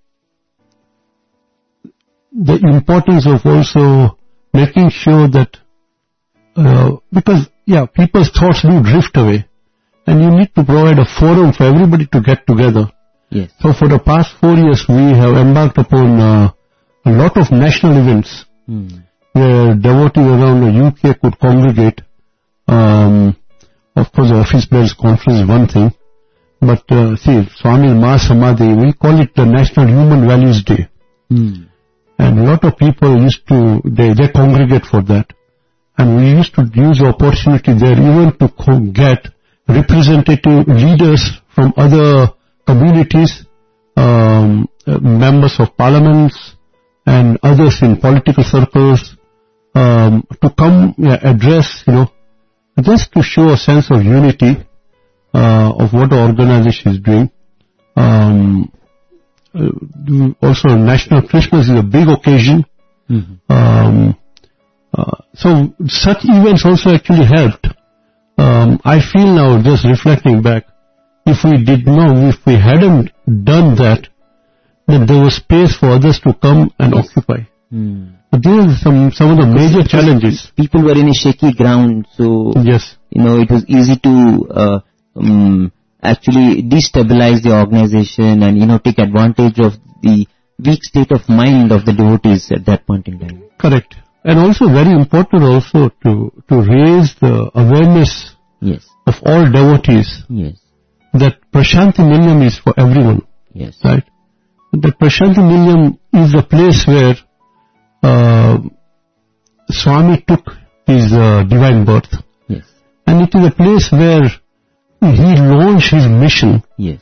Speaker 4: the importance of also making sure that, uh, because, yeah, people's thoughts do drift away, and you need to provide a forum for everybody to get together.
Speaker 2: Yes.
Speaker 4: So for the past four years, we have embarked upon uh, a lot of national events
Speaker 2: Mm.
Speaker 4: where devotees around the U K could congregate. Um, of course, the office bearers conference is one thing, but uh, see, Swami Mahasamadhi, we call it the National Human Values Day.
Speaker 2: Mm.
Speaker 4: And a lot of people used to, they, they congregate for that. And we used to use the opportunity there even to co- get representative leaders from other communities, um, uh, members of parliaments and others in political circles, um, to come uh, address, you know, just to show a sense of unity uh, of what the organization is doing. Um, uh, also, National Christmas is a big occasion.
Speaker 2: Mm-hmm.
Speaker 4: Um, uh, so such events also actually helped. Um, I feel now, just reflecting back, if we did not, if we hadn't done that, then there was space for others to come and
Speaker 2: Yes.
Speaker 4: occupy.
Speaker 2: Mm.
Speaker 4: But these are some, some of the major challenges.
Speaker 2: People were in a shaky ground, so
Speaker 4: Yes.
Speaker 2: you know it was easy to uh, um, actually destabilize the organization and you know take advantage of the weak state of mind of the devotees at that point in time.
Speaker 4: Correct. And also very important also to, to raise the awareness
Speaker 2: Yes,
Speaker 4: of all devotees
Speaker 2: yes,
Speaker 4: that Prashanti Nilayam is for everyone,
Speaker 2: yes,
Speaker 4: right? That Prashanti Nilayam is a place where uh, Swami took his uh, divine birth.
Speaker 2: yes,
Speaker 4: And it is a place where he launched his mission
Speaker 2: yes,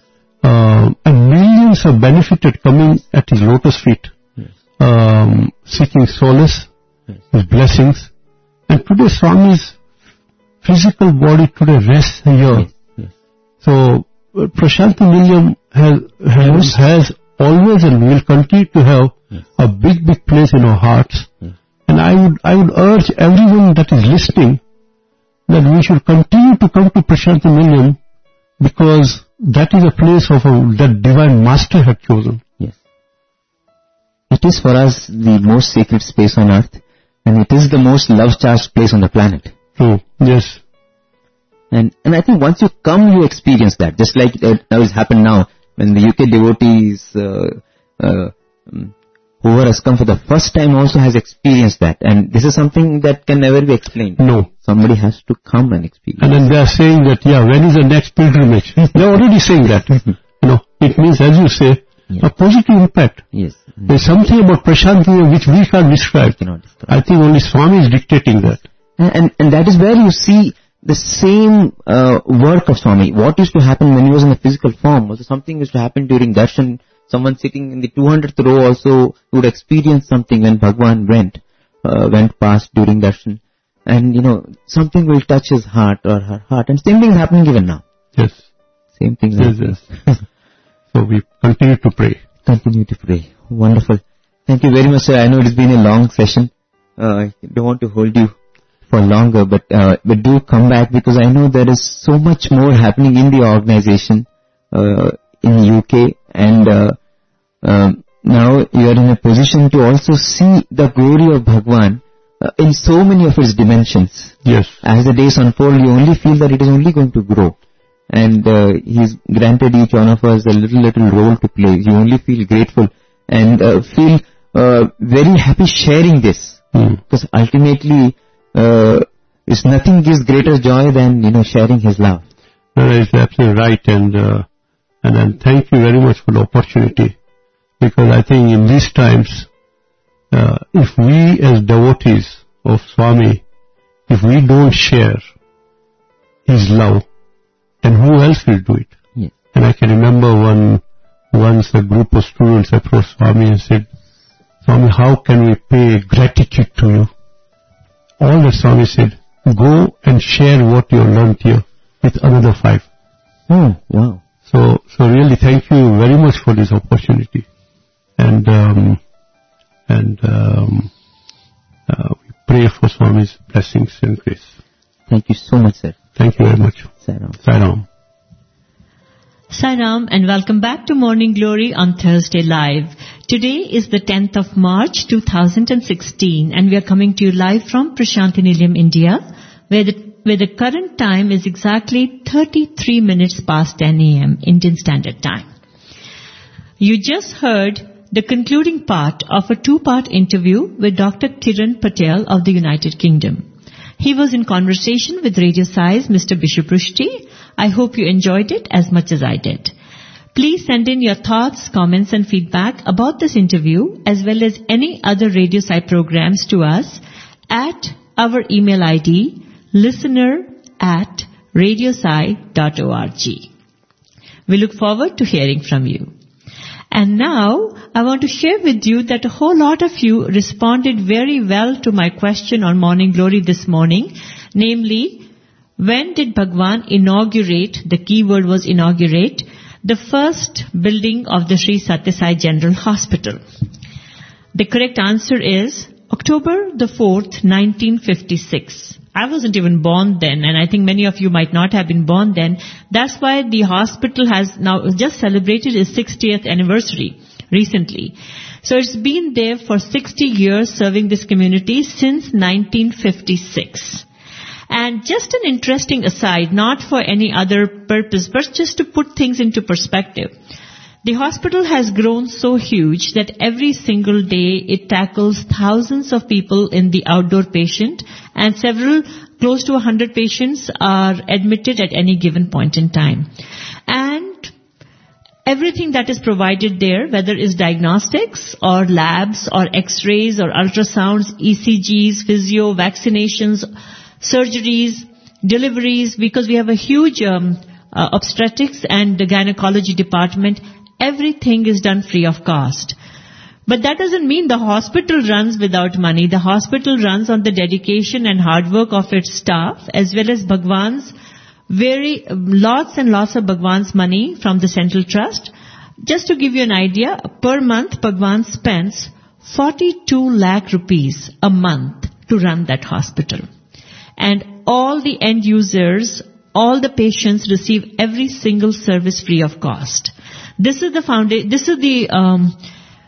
Speaker 4: Uh, and millions have benefited coming at his lotus feet,
Speaker 2: Yes.
Speaker 4: um, seeking solace,
Speaker 2: Yes.
Speaker 4: his blessings. And today Swami's physical body today rests here.
Speaker 2: Yes. Yes.
Speaker 4: So uh, Prashanti Nilayam has, has, has always and will continue to have
Speaker 2: Yes.
Speaker 4: a big, big place in our hearts.
Speaker 2: Yes.
Speaker 4: And I would, I would urge everyone that is listening that we should continue to come to Prashanti Nilayam, because that is a place of a, that divine master had chosen.
Speaker 2: Yes. It is for us the most sacred space on earth, and it is the most love-charged place on the planet.
Speaker 4: True. Yes.
Speaker 2: And and I think once you come, you experience that. Just like it has happened now, when the U K devotees, uh, uh, um, whoever has come for the first time also has experienced that. And this is something that can never be explained.
Speaker 4: No.
Speaker 2: Somebody has to come and experience.
Speaker 4: And then they are saying that, yeah, when is the next pilgrimage? They are already saying that. You know, it means, as you say,
Speaker 2: Yes.
Speaker 4: a positive impact.
Speaker 2: Yes.
Speaker 4: There's something about Prashanti which we can't describe.
Speaker 2: Cannot describe.
Speaker 4: I think only Swami is dictating that.
Speaker 2: And, and and that is where you see the same uh, work of Swami. What used to happen when he was in the physical form also something used to happen during darshan. Someone sitting in the two hundredth row also would experience something when Bhagwan went, uh, went past during darshan. And, you know, something will touch his heart or her heart. And same thing is happening even now.
Speaker 4: Yes.
Speaker 2: Same thing is
Speaker 4: Yes,
Speaker 2: happening.
Speaker 4: yes. So we continue to pray.
Speaker 2: Continue to pray. Wonderful. Thank you very much, sir. I know it has been a long session. Uh, I don't want to hold you for longer, but, uh, but do come back, because I know there is so much more happening in the organization, uh, in U K, and, uh, um, now you are in a position to also see the glory of Bhagwan uh, in so many of its dimensions.
Speaker 4: Yes.
Speaker 2: As the days unfold, you only feel that it is only going to grow. And uh, He's granted each one of us a little, little role to play. You only feel grateful and uh, feel uh, very happy sharing this.
Speaker 4: Mm.
Speaker 2: Because ultimately, uh, it's nothing gives greater joy than, you know, sharing His love.
Speaker 4: No, that is absolutely right. And, uh, and then thank you very much for the opportunity. Because I think in these times, uh, if we as devotees of Swami, if we don't share His love, then who else will do it?
Speaker 2: Yes.
Speaker 4: And I can remember one, once a group of students approached Swami and said, Swami, how can we pay gratitude to you? All the Swami said, go and share what you have learned here with another five.
Speaker 2: Oh, wow.
Speaker 4: So, so really thank you very much for this opportunity. And, um, and, um, uh, we pray for Swami's blessings and grace.
Speaker 2: Thank you so much, sir.
Speaker 4: Thank you very much.
Speaker 2: Sairam.
Speaker 4: Sairam.
Speaker 1: Sairam, and welcome back to Morning Glory on Thursday Live. Today is the tenth of March two thousand sixteen, and we are coming to you live from Prashanti Nilayam, India, where the, where the current time is exactly thirty-three minutes past ten a.m. Indian Standard Time. You just heard the concluding part of a two-part interview with Doctor Kiran Patel of the United Kingdom. He was in conversation with Radio Sai's Mister Bishop Rushdie. I hope you enjoyed it as much as I did. Please send in your thoughts, comments and feedback about this interview as well as any other Radio Sai programs to us at our email I D, listener at radiosai dot org. We look forward to hearing from you. And now, I want to share with you that a whole lot of you responded very well to my question on Morning Glory this morning, namely, when did Bhagwan inaugurate, the key word was inaugurate, the first building of the Sri Satya Sai General Hospital? The correct answer is October the fourth, nineteen fifty-six. I wasn't even born then, and I think many of you might not have been born then. That's why the hospital has now just celebrated its sixtieth anniversary recently. So it's been there for sixty years, serving this community since nineteen fifty-six. And just an interesting aside, not for any other purpose, but just to put things into perspective. The hospital has grown so huge that every single day it tackles thousands of people in the outdoor patient, and several, close to one hundred patients are admitted at any given point in time. And everything that is provided there, whether it's diagnostics or labs or x-rays or ultrasounds, E C Gs, physio, vaccinations, surgeries, deliveries, because we have a huge um, uh, obstetrics and the gynecology department. Everything is done free of cost. But that doesn't mean the hospital runs without money. The hospital runs on the dedication and hard work of its staff, as well as Bhagwan's very, lots and lots of Bhagwan's money from the Central Trust. Just to give you an idea, per month Bhagwan spends forty-two lakh rupees a month to run that hospital. And all the end users, all the patients receive every single service free of cost. This is the foundation, this is the, um,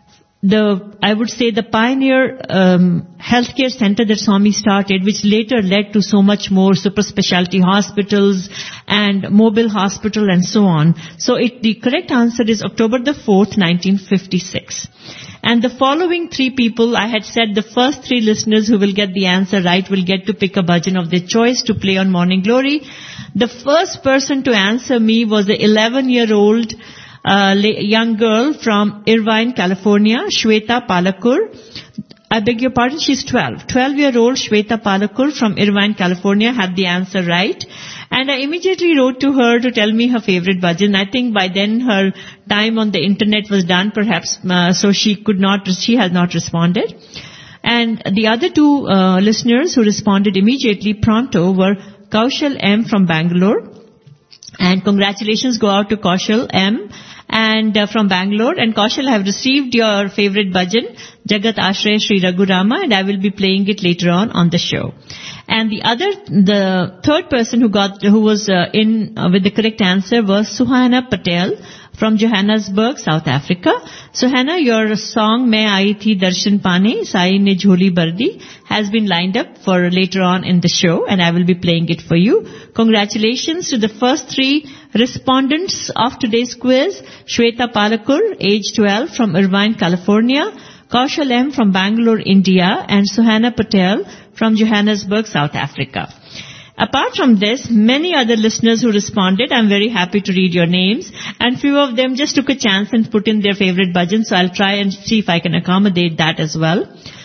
Speaker 1: the, I would say the pioneer, um, healthcare center that Swami started, which later led to so much more super specialty hospitals and mobile hospital and so on. So it, the correct answer is October the fourth, nineteen fifty-six. And the following three people, I had said the first three listeners who will get the answer right will get to pick a bhajan of their choice to play on Morning Glory. The first person to answer me was the eleven-year-old uh, young girl from Irvine, California, Shweta Palakur. I beg your pardon, she's twelve. twelve-year-old Shweta Palakur from Irvine, California had the answer right. And I immediately wrote to her to tell me her favorite bhajan. I think by then her time on the internet was done, perhaps, uh, so she could not, she has not responded. And the other two uh, listeners who responded immediately pronto were Kaushal M from Bangalore. And congratulations go out to Kaushal M and uh, from Bangalore. And Kaushal, I have received your favorite bhajan, Jagat Ashray Sri Raghurama, and I will be playing it later on on the show. And the other, the third person who got, who was uh, in uh, with the correct answer was Suhana Patel from Johannesburg, South Africa. Suhana, your song Main Aayi Thi Darshan Paane, Sai Ne Jholi Bardi has been lined up for later on in the show, and I will be playing it for you. Congratulations to the first three respondents of today's quiz. Shweta Palakur, age twelve, from Irvine, California. Kaushal M from Bangalore, India, and Suhana Patel from Johannesburg, South Africa. Apart from this, many other listeners who responded, I'm very happy to read your names, and few of them just took a chance and put in their favorite bhajan, so I'll try and see if I can accommodate that as well.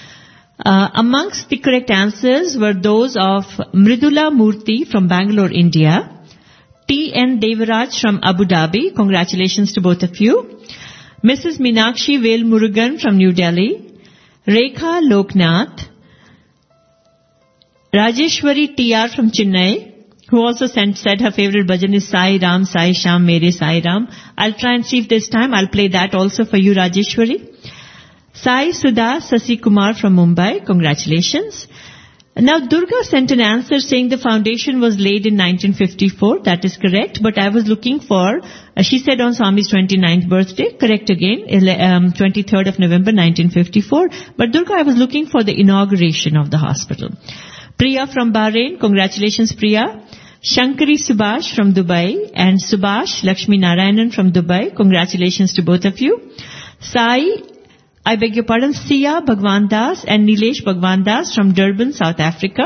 Speaker 1: Uh, amongst the correct answers were those of Mridula Murthy from Bangalore, India, T N Devaraj from Abu Dhabi, congratulations to both of you, Missus Meenakshi Vel Murugan from New Delhi, Rekha Loknath, Rajeshwari T R from Chennai, who also sent, said her favorite bhajan is Sai Ram, Sai Sham, Mere Sai Ram. I'll try and see if this time I'll play that also for you, Rajeshwari. Sai Sudha Sasi Kumar from Mumbai, congratulations. Now Durga sent an answer saying the foundation was laid in nineteen fifty-four. That is correct, but I was looking for, uh, she said on Swami's twenty-ninth birthday, correct again, um, twenty-third of November nineteen fifty-four. But Durga, I was looking for the inauguration of the hospital. Priya from Bahrain, congratulations Priya. Shankari Subhash from Dubai and Subhash Lakshmi Narayanan from Dubai, congratulations to both of you. Sai, I beg your pardon, Sia Bhagwan Das and Nilesh Bhagwan Das from Durban, South Africa.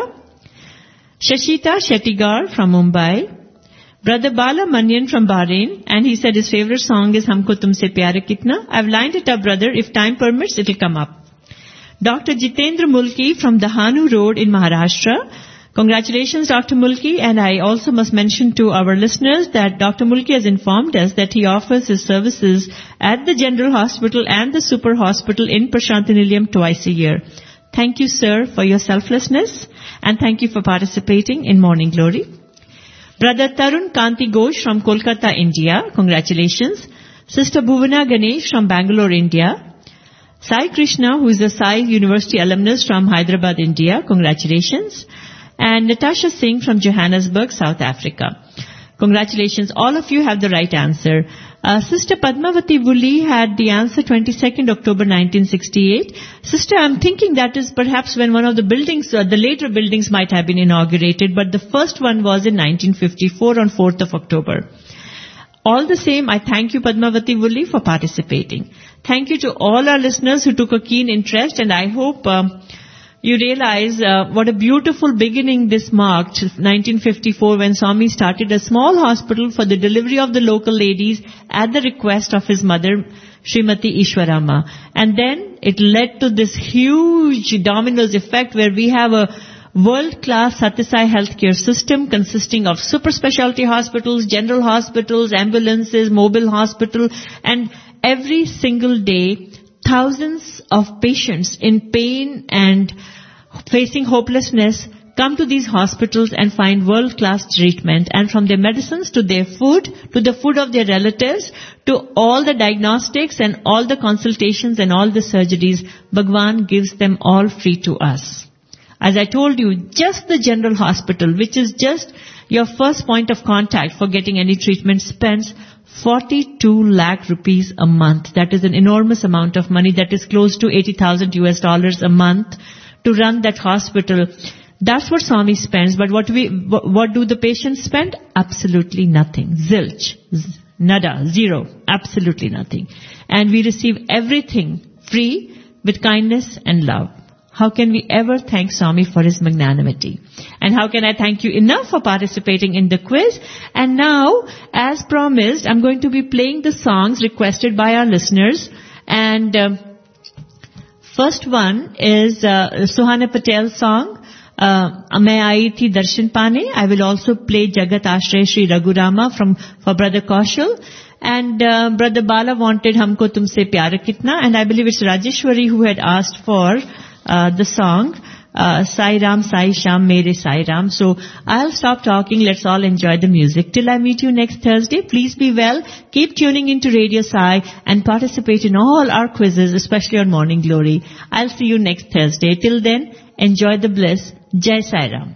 Speaker 1: Shashita Shettigar from Mumbai. Brother Bala Manyan from Bahrain, and he said his favorite song is Humko Tumse Pyare Kitna. I've lined it up, brother. If time permits, it'll come up. Doctor Jitendra Mulki from Dahanu Road in Maharashtra. Congratulations, Doctor Mulki, and I also must mention to our listeners that Doctor Mulki has informed us that he offers his services at the General Hospital and the Super Hospital in Prashantinilayam twice a year. Thank you, sir, for your selflessness, and thank you for participating in Morning Glory. Brother Tarun Kanti Ghosh from Kolkata, India, congratulations. Sister Bhuvana Ganesh from Bangalore, India. Sai Krishna, who is a Sai University alumnus from Hyderabad, India, congratulations. And Natasha Singh from Johannesburg, South Africa. Congratulations. All of you have the right answer. Uh, Sister Padmavati Wuli had the answer twenty-second October nineteen sixty-eight. Sister, I'm thinking that is perhaps when one of the buildings, uh, the later buildings might have been inaugurated, but the first one was in nineteen fifty-four on fourth of October. All the same, I thank you, Padmavati Wuli, for participating. Thank you to all our listeners who took a keen interest, and I hope um, you realize uh, what a beautiful beginning this marked, nineteen fifty-four, when Swami started a small hospital for the delivery of the local ladies at the request of his mother, Srimati Ishwarama. And then it led to this huge dominoes effect where we have a world-class Satyasai healthcare system consisting of super specialty hospitals, general hospitals, ambulances, mobile hospital, and every single day, thousands of patients in pain and facing hopelessness come to these hospitals and find world-class treatment, and from their medicines to their food, to the food of their relatives, to all the diagnostics and all the consultations and all the surgeries, Bhagwan gives them all free to us. As I told you, just the general hospital, which is just your first point of contact for getting any treatment, spends forty-two lakh rupees a month. That is an enormous amount of money. That is close to eighty thousand U S dollars a month to run that hospital. That's what Swami spends, but what we, what do the patients spend? Absolutely nothing. Zilch. Z- nada. Zero. Absolutely nothing. And we receive everything free with kindness and love. How can we ever thank Swami for his magnanimity? And how can I thank you enough for participating in the quiz? And now, as promised, I'm going to be playing the songs requested by our listeners. And um, first one is uh, Suhana Patel's song, Uh, मैं आई थी दर्शन पाने. I will also play Jagat Ashray Shri Raghurama from for Brother Kaushal, and uh, Brother Bala wanted Humko Tumse Pyar Kitna, and I believe it's Rajeshwari who had asked for uh, the song uh, Sai Ram Sai Sham Mere Sai Ram. So I'll stop talking. Let's all enjoy the music. Till I meet you next Thursday, please be well. Keep tuning into Radio Sai and participate in all our quizzes, especially on Morning Glory. I'll see you next Thursday. Till then, enjoy the bliss. Jai Sai Ram.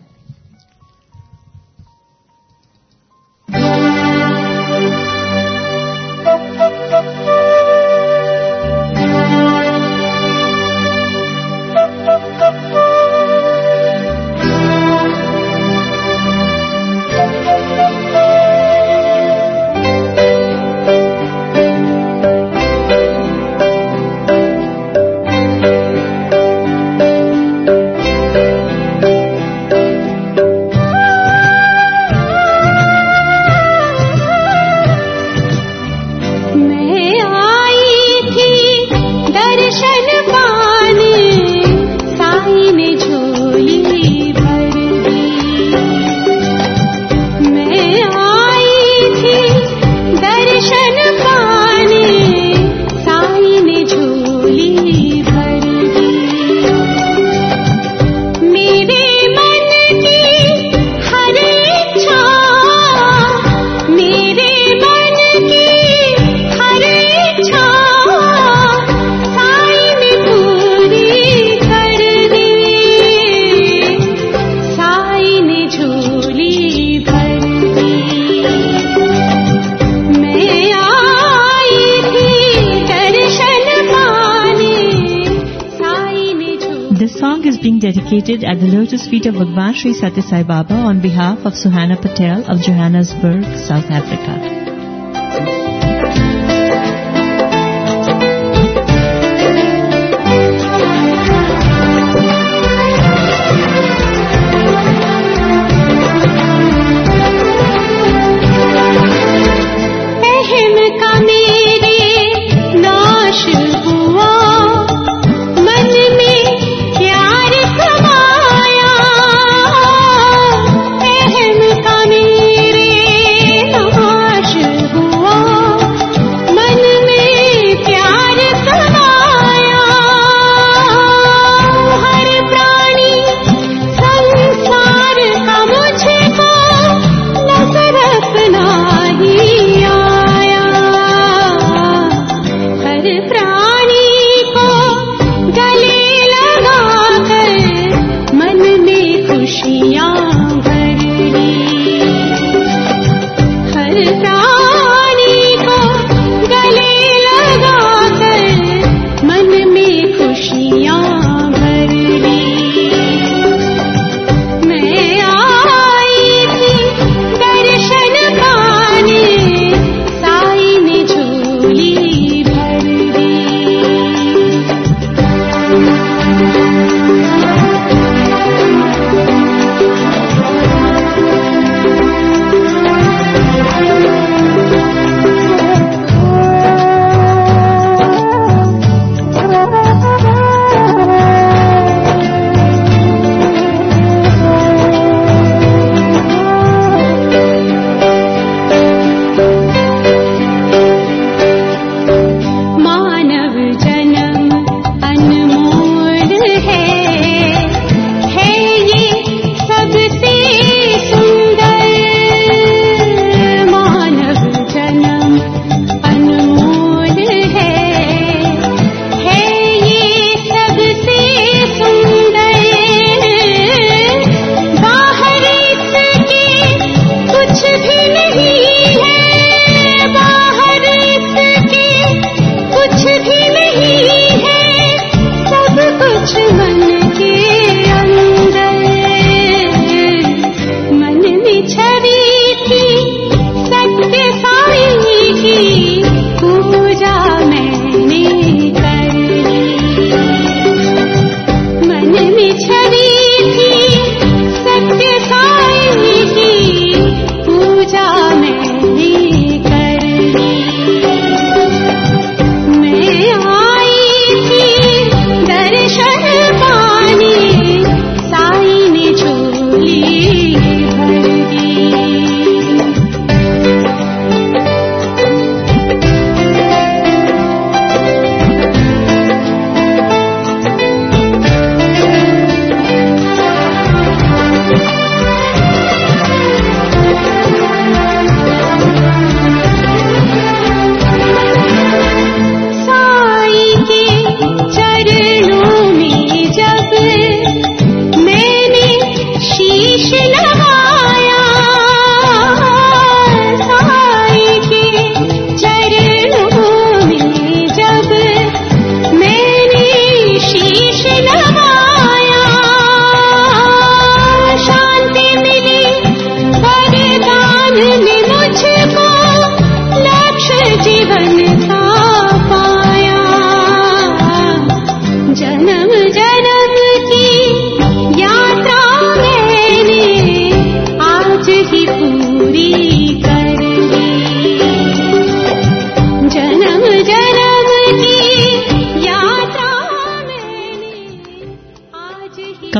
Speaker 1: Dedicated at the lotus feet of Bhagwan Sri Satya Sai Baba on behalf of Suhana Patel of Johannesburg, South Africa.
Speaker 5: Shri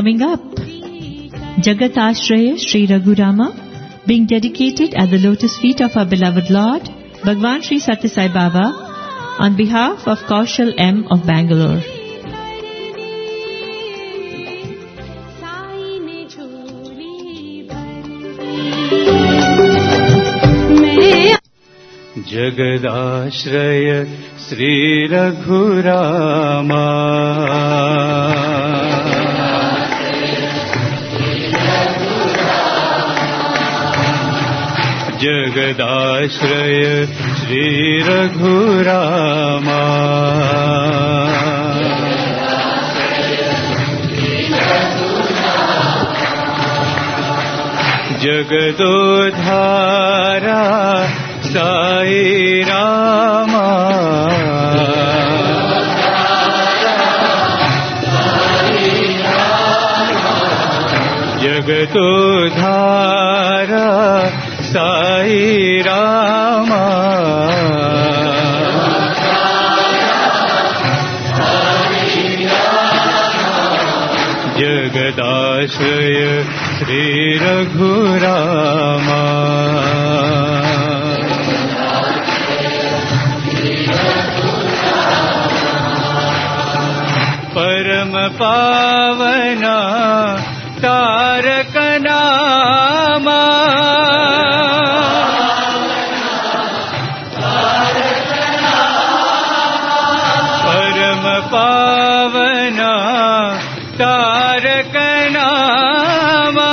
Speaker 1: coming up, Jagat Ashraya Sri Raghurama, being dedicated at the lotus feet of our beloved Lord, Bhagwan Sri Satya Sai Baba, on behalf of Kaushal M of Bangalore.
Speaker 5: जगदाश्रय Shri Raghurama जगदाश्रय Shri Raghurama जगदोद्धारा Sai Rama जगदोद्धारा Sai Rama जगदाश्रय Shri Raghurama परम पावना तारक नामा परम पावना तारक नामा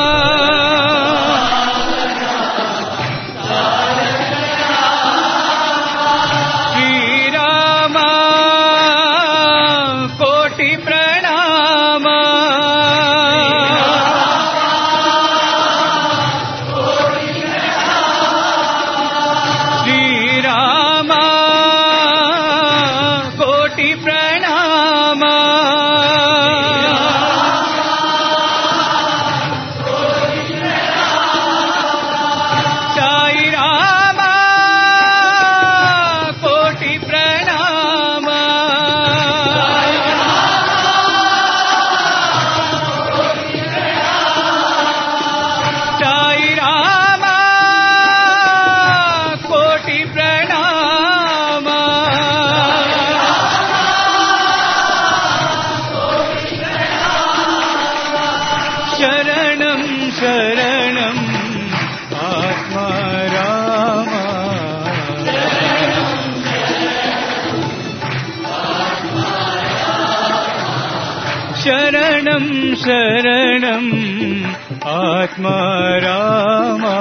Speaker 5: शरणं शरणं आत्मा रामा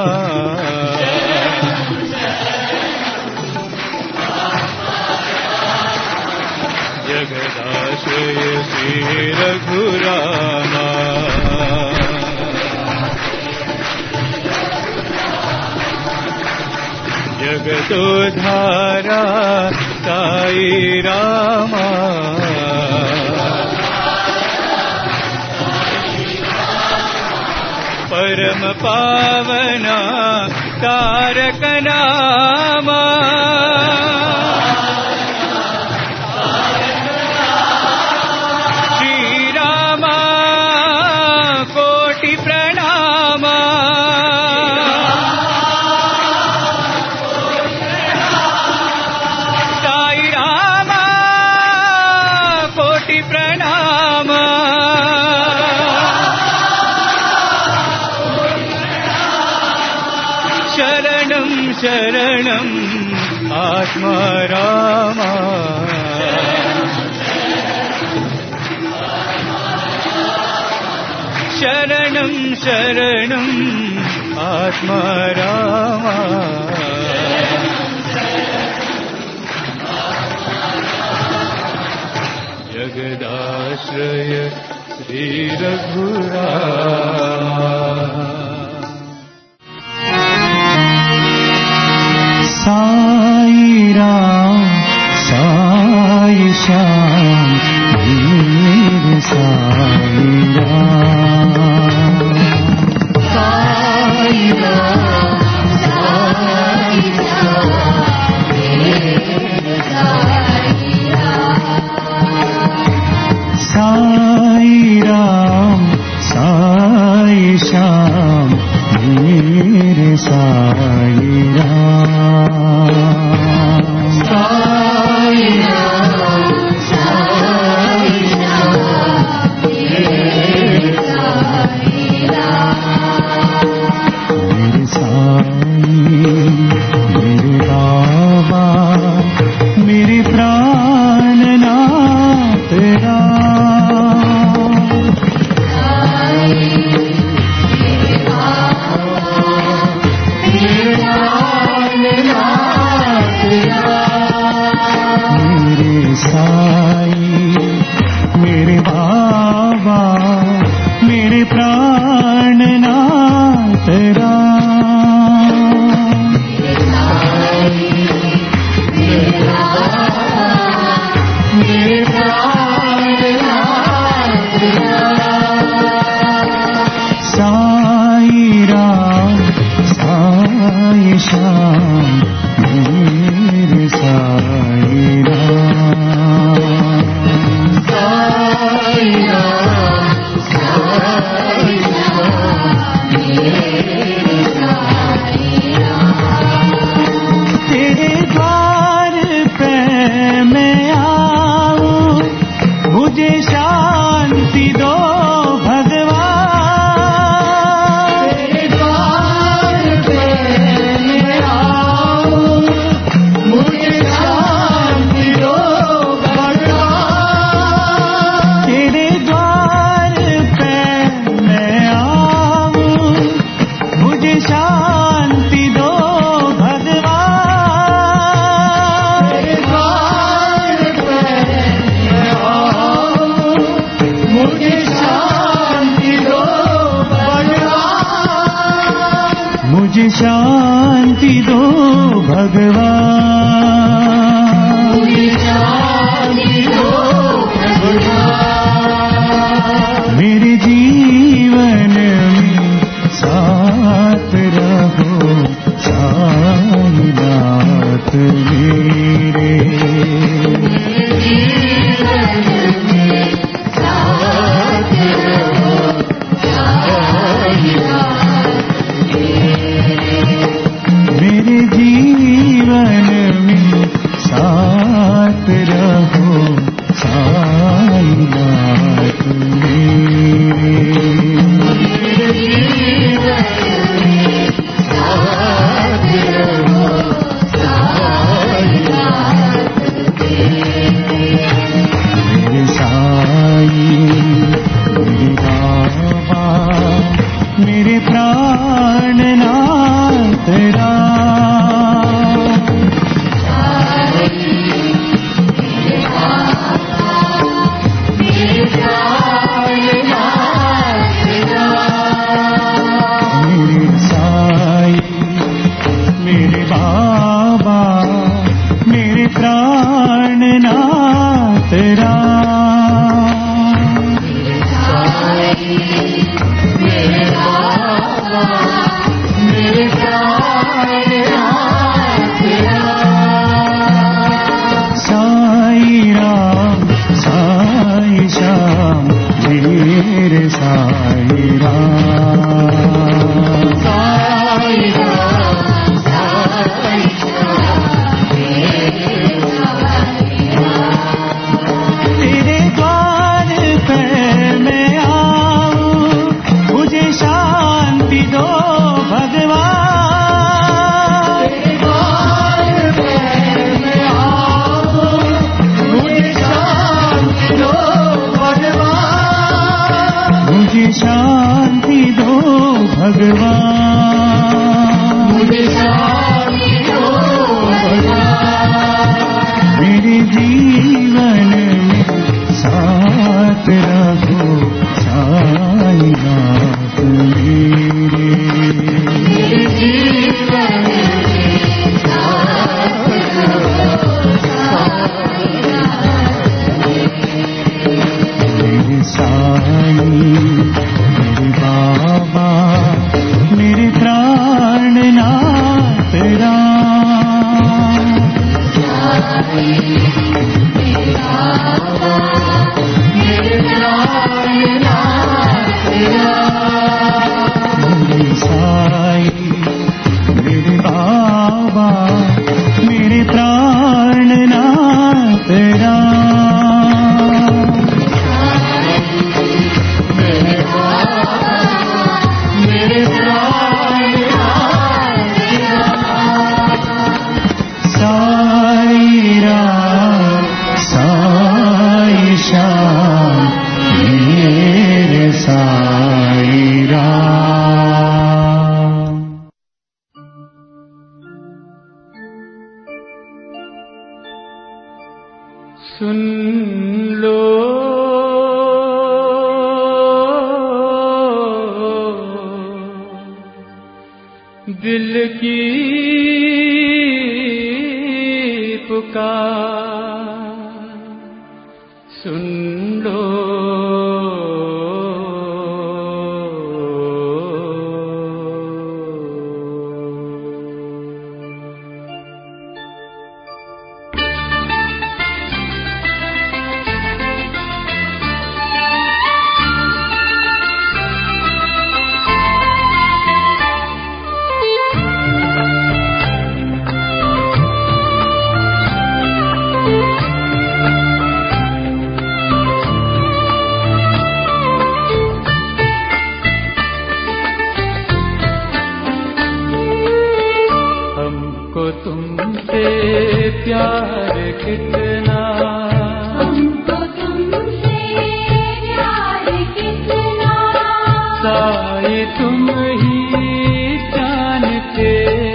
Speaker 5: जगदाश्रय श्री रघुरामा जगदोद्धारा साई रामा परम पावना तारक नामा श्री रामा कोटि प्रणामा साई रामा कोटि प्रणामा शरणं शरणं आत्मा रामा शरणं शरणं आत्मा रामा जगदाश्रय श्री रघुरामा साई राम साई श्याम मेरे साई राम साई राम साई श्याम मेरे साई राम साई राम साई मेरे बाबा मेरे प्राणनाथ राम। मेरे प्राणनाथ साई राम साई श्याम मेरे साई राम। साई राम साई श्याम मेरे साई राम। तेरे द्वार पे मैं आऊं मुझे शांति दो भगवान। तेरे द्वार पे मैं आऊं मुझे शांति दो भगवान। तेरे द्वार पे मैं आऊं मुझे शांति दो भगवान। तेरे द्वार पे मैं आऊं मुझे शांति दो भगवान। मुझे शांति दो भगवान। मुझे शांति दो भगवान। मेरे जीवन में साथ रहो साईनाथ मेरे। मेरे जीवन में साथ रहो साईनाथ मेरे। मेरे साई मेरे बाबा मेरे प्राणनाथ राम। मेरे साई मेरे बाबा मेरे प्राणनाथ राम। मेरे बाबा मेरे प्राणनाथ राम। साई राम साई श्याम मेरे साई राम। साई राम साई श्याम मेरे साई राम। तेरे द्वार पे मैं आऊं मुझे शांति दो भगवान। तेरे द्वार पे मैं आऊं मुझे शांति दो भगवान। मुझे शांति दो भगवान। मुझे शांति दो भगवान। मेरे जीवन में साथ रखो साईनाथ मेरे। मेरे जीवन में साथ रखो साईनाथ मेरे साई मेरे बाबा मेरे प्राणनाथ राम। मेरे बाबा मेरे प्राणनाथ राम। मेरे साई मेरे बाबा मेरे प्राणनाथ राम। मेरे बाबा मेरे प्राणनाथ राम। साई राम साई सुन लो दिल की पुकार, सुन लो तुमसे प्यार कितना,
Speaker 3: हमको तुमसे प्यार कितना,
Speaker 5: साई तुम ही जानते,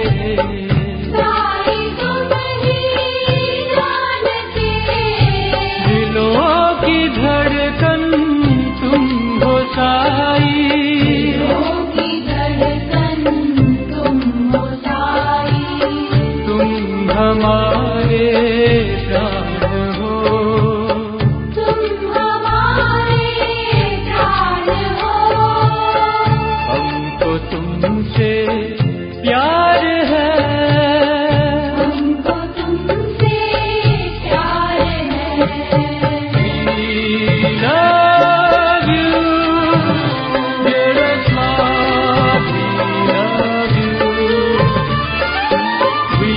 Speaker 3: साई तुम ही जानते,
Speaker 5: दिलों की धड़कन तुम हो साई,
Speaker 3: दिलों की धड़कन तुम हो साई,
Speaker 5: हमारे प्राण हो,
Speaker 3: तुम हमारे प्राण हो,
Speaker 5: हमको तुमसे प्यार है,
Speaker 3: हमको तुमसे प्यार है।
Speaker 5: We love you, dearest love, we love you, we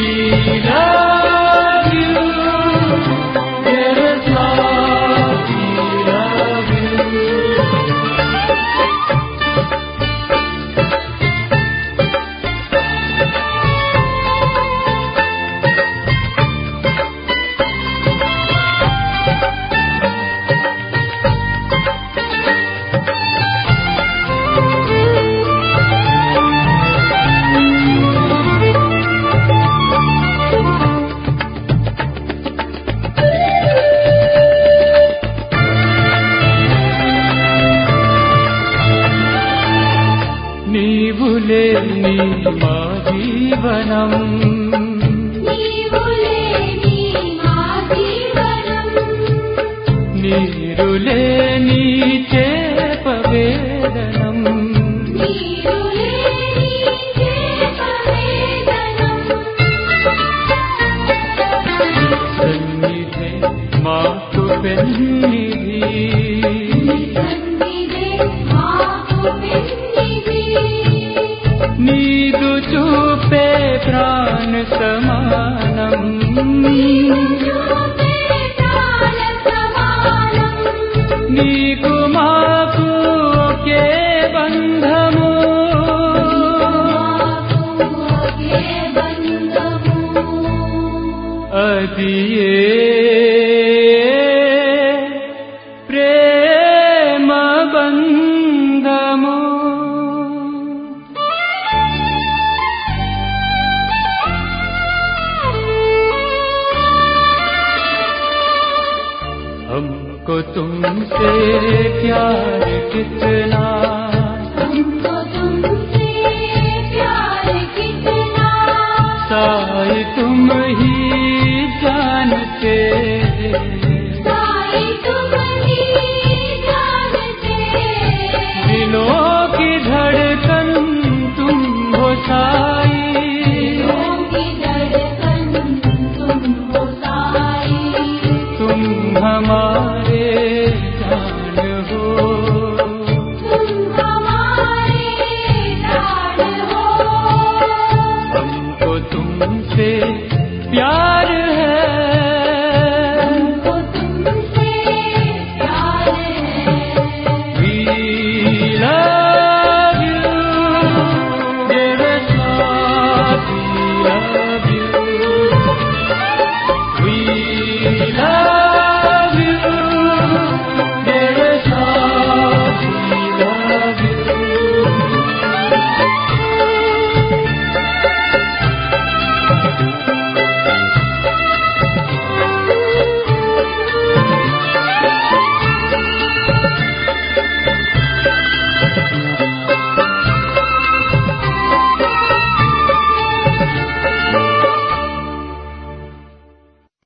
Speaker 5: love you, dearest love, we love you. నీవులేని మా జీవనం,
Speaker 3: నీవులేని మా జీవనం,
Speaker 5: నీరులేని చేపవేదనం,
Speaker 3: నీరులేని చేపవేదనం,
Speaker 5: సన్నిధే మాకు పెన్నిధి,
Speaker 3: సన్నిధే మాకు పెన్నిధి,
Speaker 5: నీదు చూపే ప్రాణ సమానం,
Speaker 3: నీదు చూపే ప్రాణ సమానం,
Speaker 5: నీకు మాకు ఒకే బంధము,
Speaker 3: మాకు ఒకే బంధము,
Speaker 5: అది ఏ ప్రేమ బంధము. हमको तुमसे प्यार कितना,
Speaker 3: हमको तुमसे प्यार कितना,
Speaker 5: साई तुम ही जानते,
Speaker 3: साई तुम ही जानते,
Speaker 5: दिलों की धड़कन तुम हो साई,
Speaker 3: दिलों की धड़कन तुम हो साई,
Speaker 5: तुम हमारे